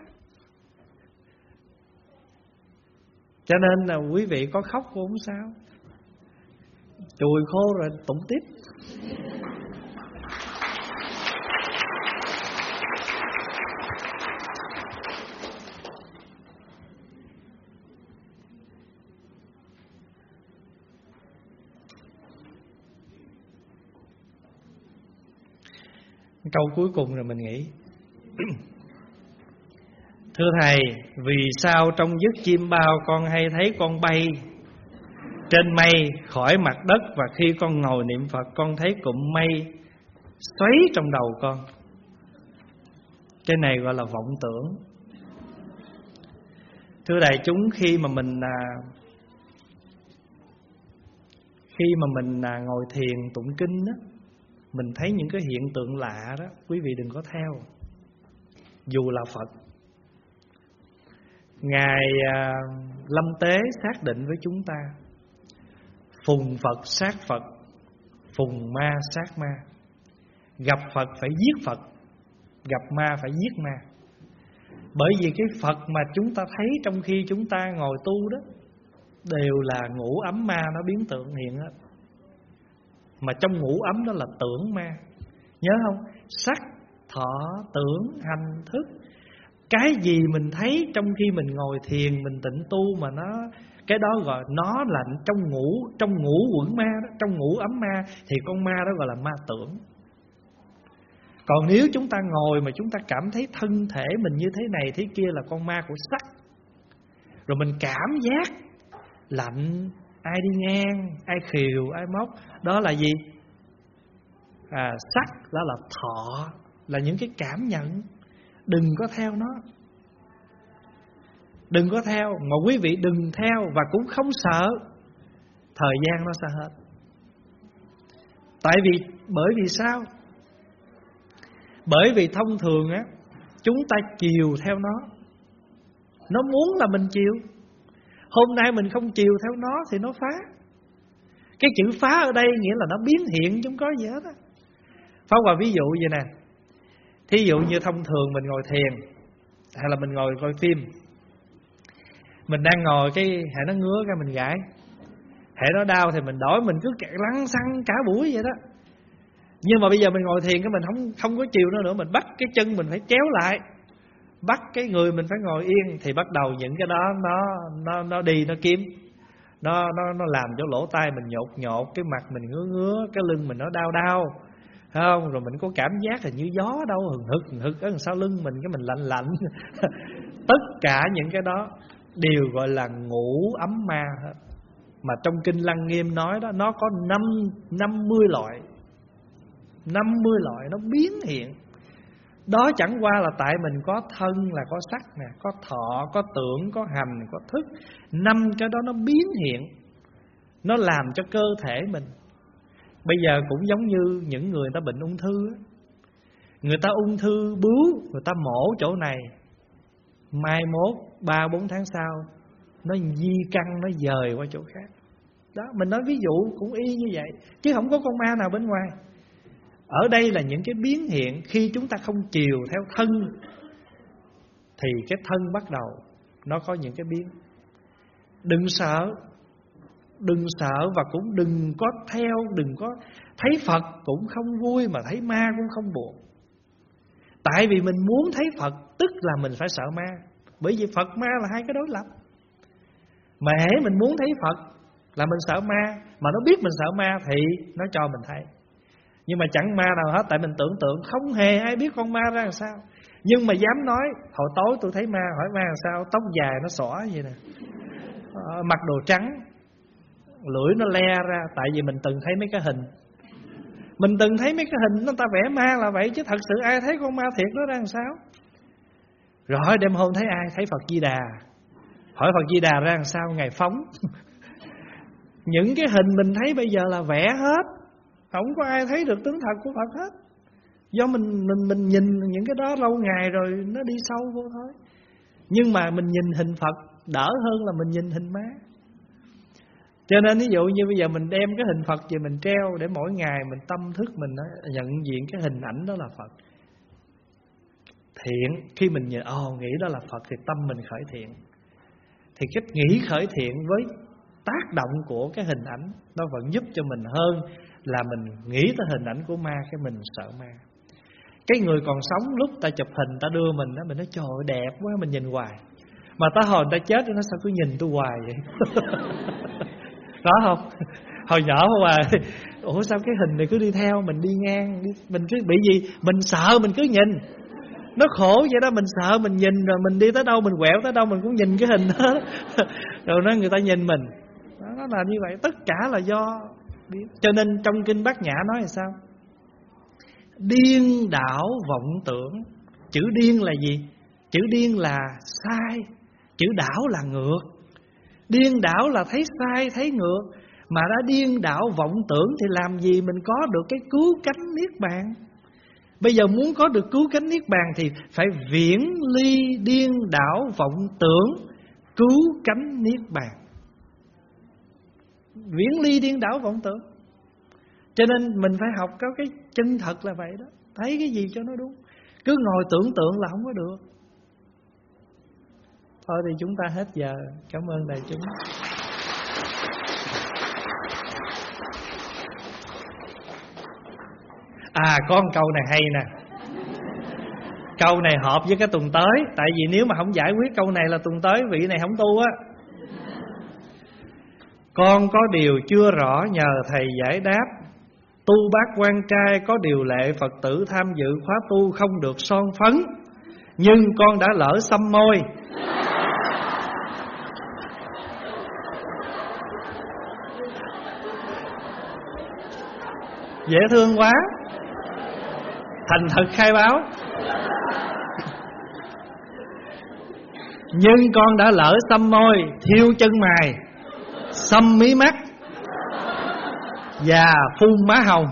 Cho nên là quý vị có khóc cũng không sao, chùi khô rồi tụng tiếp. Câu cuối cùng rồi mình nghĩ: thưa Thầy, vì sao trong giấc chiêm bao con hay thấy con bay trên mây khỏi mặt đất, và khi con ngồi niệm Phật con thấy cụm mây xoáy trong đầu con? Cái này gọi là vọng tưởng. Thưa đại chúng, khi mà mình à, khi mà mình à, ngồi thiền tụng kinh đó, mình thấy những cái hiện tượng lạ đó, quý vị đừng có theo. Dù là Phật, Ngài à, lâm tế xác định với chúng ta: phùng Phật sát Phật, phùng ma sát ma. Gặp Phật phải giết Phật, gặp ma phải giết ma. Bởi vì cái Phật mà chúng ta thấy trong khi chúng ta ngồi tu đó, đều là ngũ ấm ma nó biến tượng hiện hết. Mà trong ngũ ấm đó là tưởng ma. Nhớ không? Sắc, thọ, tưởng, hành, thức. Cái gì mình thấy trong khi mình ngồi thiền, mình tịnh tu mà nó, cái đó gọi nó là trong ngũ, trong ngũ quẩn ma đó, trong ngũ ấm ma, thì con ma đó gọi là ma tưởng. Còn nếu chúng ta ngồi mà chúng ta cảm thấy thân thể mình như thế này thế kia là con ma của sắc. Rồi mình cảm giác lạnh, ai đi ngang, ai khều, ai móc, đó là gì? À, sắc, đó là thọ, là những cái cảm nhận. đừng có theo nó. Đừng có theo. Mà quý vị đừng theo và cũng không sợ thời gian nó sẽ hết. Tại vì, bởi vì sao? Bởi vì thông thường á, chúng ta chiều theo nó. Nó muốn là mình chiều. Hôm nay mình không chiều theo nó thì nó phá. Cái chữ phá ở đây nghĩa là nó biến hiện, chứ không có gì hết á. Pháp Hòa ví dụ vậy nè. Thí dụ như thông thường mình ngồi thiền, hay là mình ngồi coi phim, mình đang ngồi cái hệ nó ngứa cái mình gãi, hệ nó đau thì mình đổi, mình cứ lăn xăng cả buổi vậy đó. Nhưng mà bây giờ mình ngồi thiền cái mình không không có chiều nó nữa, mình bắt cái chân mình phải chéo lại, bắt cái người mình phải ngồi yên, thì bắt đầu những cái đó nó nó nó đi nó kiếm, nó nó nó làm cho lỗ tai mình nhột nhột, cái mặt mình ngứa ngứa, cái lưng mình nó đau đau, không? Rồi mình có cảm giác là như gió đâu hừng hực hừng hực ở đằng sau lưng mình, cái mình lạnh lạnh. Tất cả những cái đó đều gọi là ngũ ấm ma hết. Mà trong kinh Lăng Nghiêm nói đó, nó có năm năm mươi loại, năm mươi loại nó biến hiện. Đó chẳng qua là tại mình có thân là có sắc nè, có thọ, có tưởng, có hành, có thức. Năm cái đó nó biến hiện, nó làm cho cơ thể mình. Bây giờ cũng giống như những người ta bệnh ung thư á. Người ta ung thư bướu, người ta mổ chỗ này, mai mốt ba bốn tháng sau nó di căn, nó dời qua chỗ khác. Đó, mình nói ví dụ cũng y như vậy, chứ không có con ma nào bên ngoài. Ở đây là những cái biến hiện. Khi chúng ta không chiều theo thân thì cái thân bắt đầu nó có những cái biến. Đừng sợ, đừng sợ và cũng đừng có theo. Đừng có thấy Phật cũng không vui, mà thấy ma cũng không buồn. Tại vì mình muốn thấy Phật tức là mình phải sợ ma. Bởi vì Phật ma là hai cái đối lập. Mà hễ mình muốn thấy Phật là mình sợ ma, mà nó biết mình sợ ma thì nó cho mình thấy. Nhưng mà chẳng ma nào hết, tại mình tưởng tượng không hề ai biết con ma ra làm sao. Nhưng mà dám nói hồi tối tôi thấy ma, hỏi ma làm sao, tóc dài nó xõa vậy nè, ờ, mặc đồ trắng, lưỡi nó le ra. Tại vì mình từng thấy mấy cái hình, mình từng thấy mấy cái hình nó ta vẽ ma là vậy, chứ thật sự ai thấy con ma thiệt nó ra làm sao. Rồi đêm hôm thấy ai, thấy Phật Di Đà, hỏi Phật Di Đà ra làm sao, Ngài phóng. Những cái hình mình thấy bây giờ là vẽ hết, không có ai thấy được tướng thật của Phật hết. Do mình mình mình nhìn những cái đó lâu ngày rồi nó đi sâu vô thôi. Nhưng mà mình nhìn hình Phật đỡ hơn là mình nhìn hình má. Cho nên ví dụ như bây giờ mình đem cái hình Phật về mình treo, để mỗi ngày mình tâm thức mình nhận diện cái hình ảnh đó là Phật. Thiện, khi mình nhìn ồ oh, nghĩ đó là Phật thì tâm mình khởi thiện. Thì cái nghĩ khởi thiện với tác động của cái hình ảnh nó vẫn giúp cho mình hơn là mình nghĩ tới hình ảnh của ma cái mình sợ ma. Cái người còn sống lúc ta chụp hình ta đưa mình đó, mình nói trời ơi đẹp quá, mình nhìn hoài. Mà ta hồi ta chết nó sao cứ nhìn tôi hoài vậy. Có không? Hồi nhỏ mà ủa sao cái hình này cứ đi theo mình, đi ngang đi, mình cứ bị gì mình sợ mình cứ nhìn. Nó khổ vậy đó, mình sợ mình nhìn, rồi mình đi tới đâu mình quẹo tới đâu mình cũng nhìn cái hình đó. Rồi nó người ta nhìn mình. Đó, nó là như vậy, tất cả là do. Cho nên trong kinh Bát Nhã nói là sao? Điên đảo vọng tưởng. Chữ điên là gì? Chữ điên là sai, chữ đảo là ngược. Điên đảo là thấy sai, thấy ngược. Mà đã điên đảo vọng tưởng thì làm gì mình có được cái cứu cánh niết bàn. Bây giờ muốn có được cứu cánh niết bàn thì phải viễn ly điên đảo vọng tưởng, cứu cánh niết bàn. Viễn ly điên đảo vọng tưởng. Cho nên mình phải học có cái chân thật là vậy đó. Thấy cái gì cho nó đúng. Cứ ngồi tưởng tượng là không có được. Thôi thì chúng ta hết giờ. Cảm ơn đại chúng. À có một câu này hay nè. Câu này hợp với cái tuần tới. Tại vì nếu mà không giải quyết câu này là tuần tới vị này không tu á. Con có điều chưa rõ nhờ thầy giải đáp. Tu bác quan trai có điều lệ Phật tử tham dự khóa tu không được son phấn. Nhưng con đã lỡ xăm môi. Dễ thương quá. Thành thật khai báo. Nhưng con đã lỡ xăm môi, thiêu chân mày, xăm mí mắt và phun má hồng.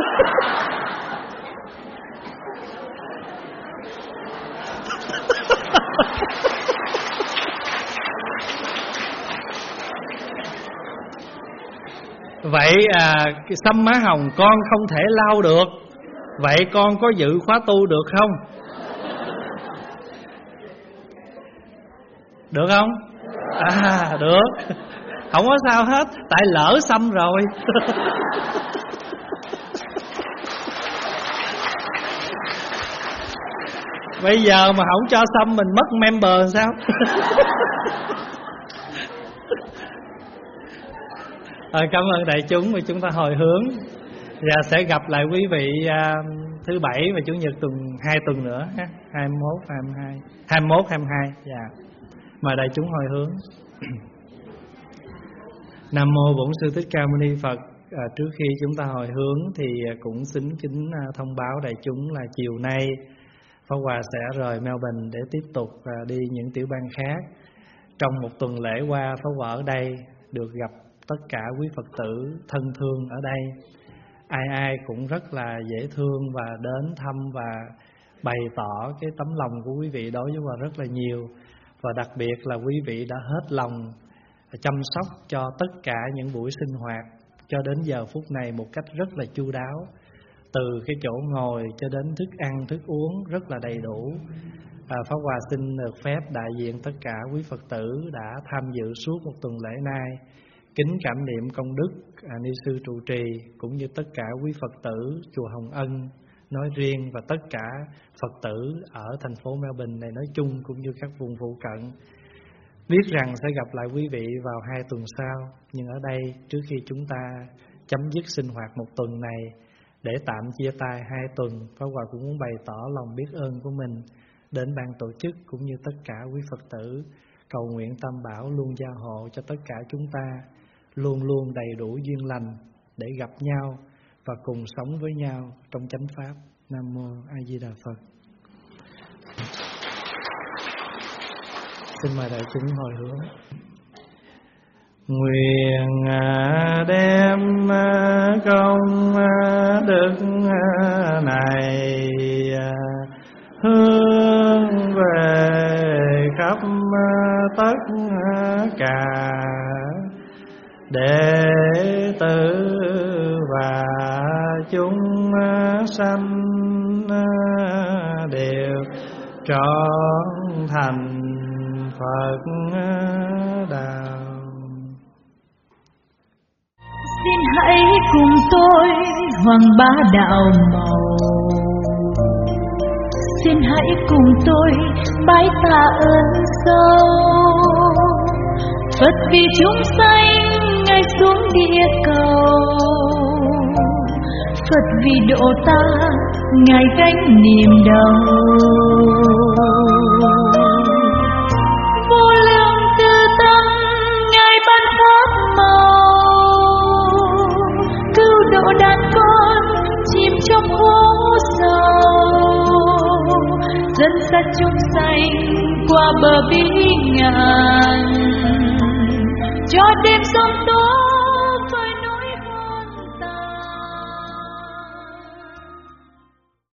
Vậy à, cái xăm má hồng con không thể lau được. Vậy con có dự khóa tu được không? Được không? À, được. Không có sao hết, tại lỡ xăm rồi. Bây giờ mà không cho xăm mình mất member sao? À, cảm ơn đại chúng và chúng ta hồi hướng. Và sẽ gặp lại quý vị à, thứ bảy và chủ nhật tuần hai tuần nữa ha, hai mươi mốt, hai mươi hai, hai mươi mốt, hai mươi hai. Dạ. Mời đại chúng hồi hướng. Nam mô Bổn Sư Thích Ca Mâu Ni Phật. À, trước khi chúng ta hồi hướng thì cũng xin kính thông báo đại chúng là chiều nay Pháp Hòa sẽ rời Melbourne để tiếp tục à, đi những tiểu bang khác. Trong một tuần lễ qua, Pháp Hòa ở đây được gặp tất cả quý Phật tử thân thương ở đây. Ai ai cũng rất là dễ thương và đến thăm và bày tỏ cái tấm lòng của quý vị đối với Hòa rất là nhiều. Và đặc biệt là quý vị đã hết lòng chăm sóc cho tất cả những buổi sinh hoạt cho đến giờ phút này một cách rất là chu đáo. Từ cái chỗ ngồi cho đến thức ăn, thức uống rất là đầy đủ. à, Pháp Hòa xin được phép đại diện tất cả quý Phật tử đã tham dự suốt một tuần lễ nay, kính cảm niệm công đức à, ni sư trụ trì cũng như tất cả quý Phật tử chùa Hồng Ân nói riêng và tất cả Phật tử ở thành phố Melbourne này nói chung cũng như các vùng phụ cận. Biết rằng sẽ gặp lại quý vị vào hai tuần sau, nhưng ở đây trước khi chúng ta chấm dứt sinh hoạt một tuần này để tạm chia tay hai tuần, Pháp Hòa cũng muốn bày tỏ lòng biết ơn của mình đến ban tổ chức cũng như tất cả quý Phật tử, cầu nguyện Tam Bảo luôn gia hộ cho tất cả chúng ta luôn luôn đầy đủ duyên lành để gặp nhau và cùng sống với nhau trong chánh pháp. Nam mô A Di Đà Phật. Xin mời đại chúng hồi hướng. Nguyện đem công đức này hướng về khắp tất cả đệ tử và chúng sanh đều trọn thành Phật đạo. Xin hãy cùng tôi hoàng bá đạo màu, xin hãy cùng tôi bái tạ ơn sâu. Phật vì chúng sanh Ngài xuống địa cầu, Phật vì độ ta Ngài gánh niềm đau. Vô lượng từ tâm Ngài ban pháp màu, cứu độ đàn con chìm trong hố sâu, dẫn dắt chúng sanh qua bờ bi ngàn, cho đêm sống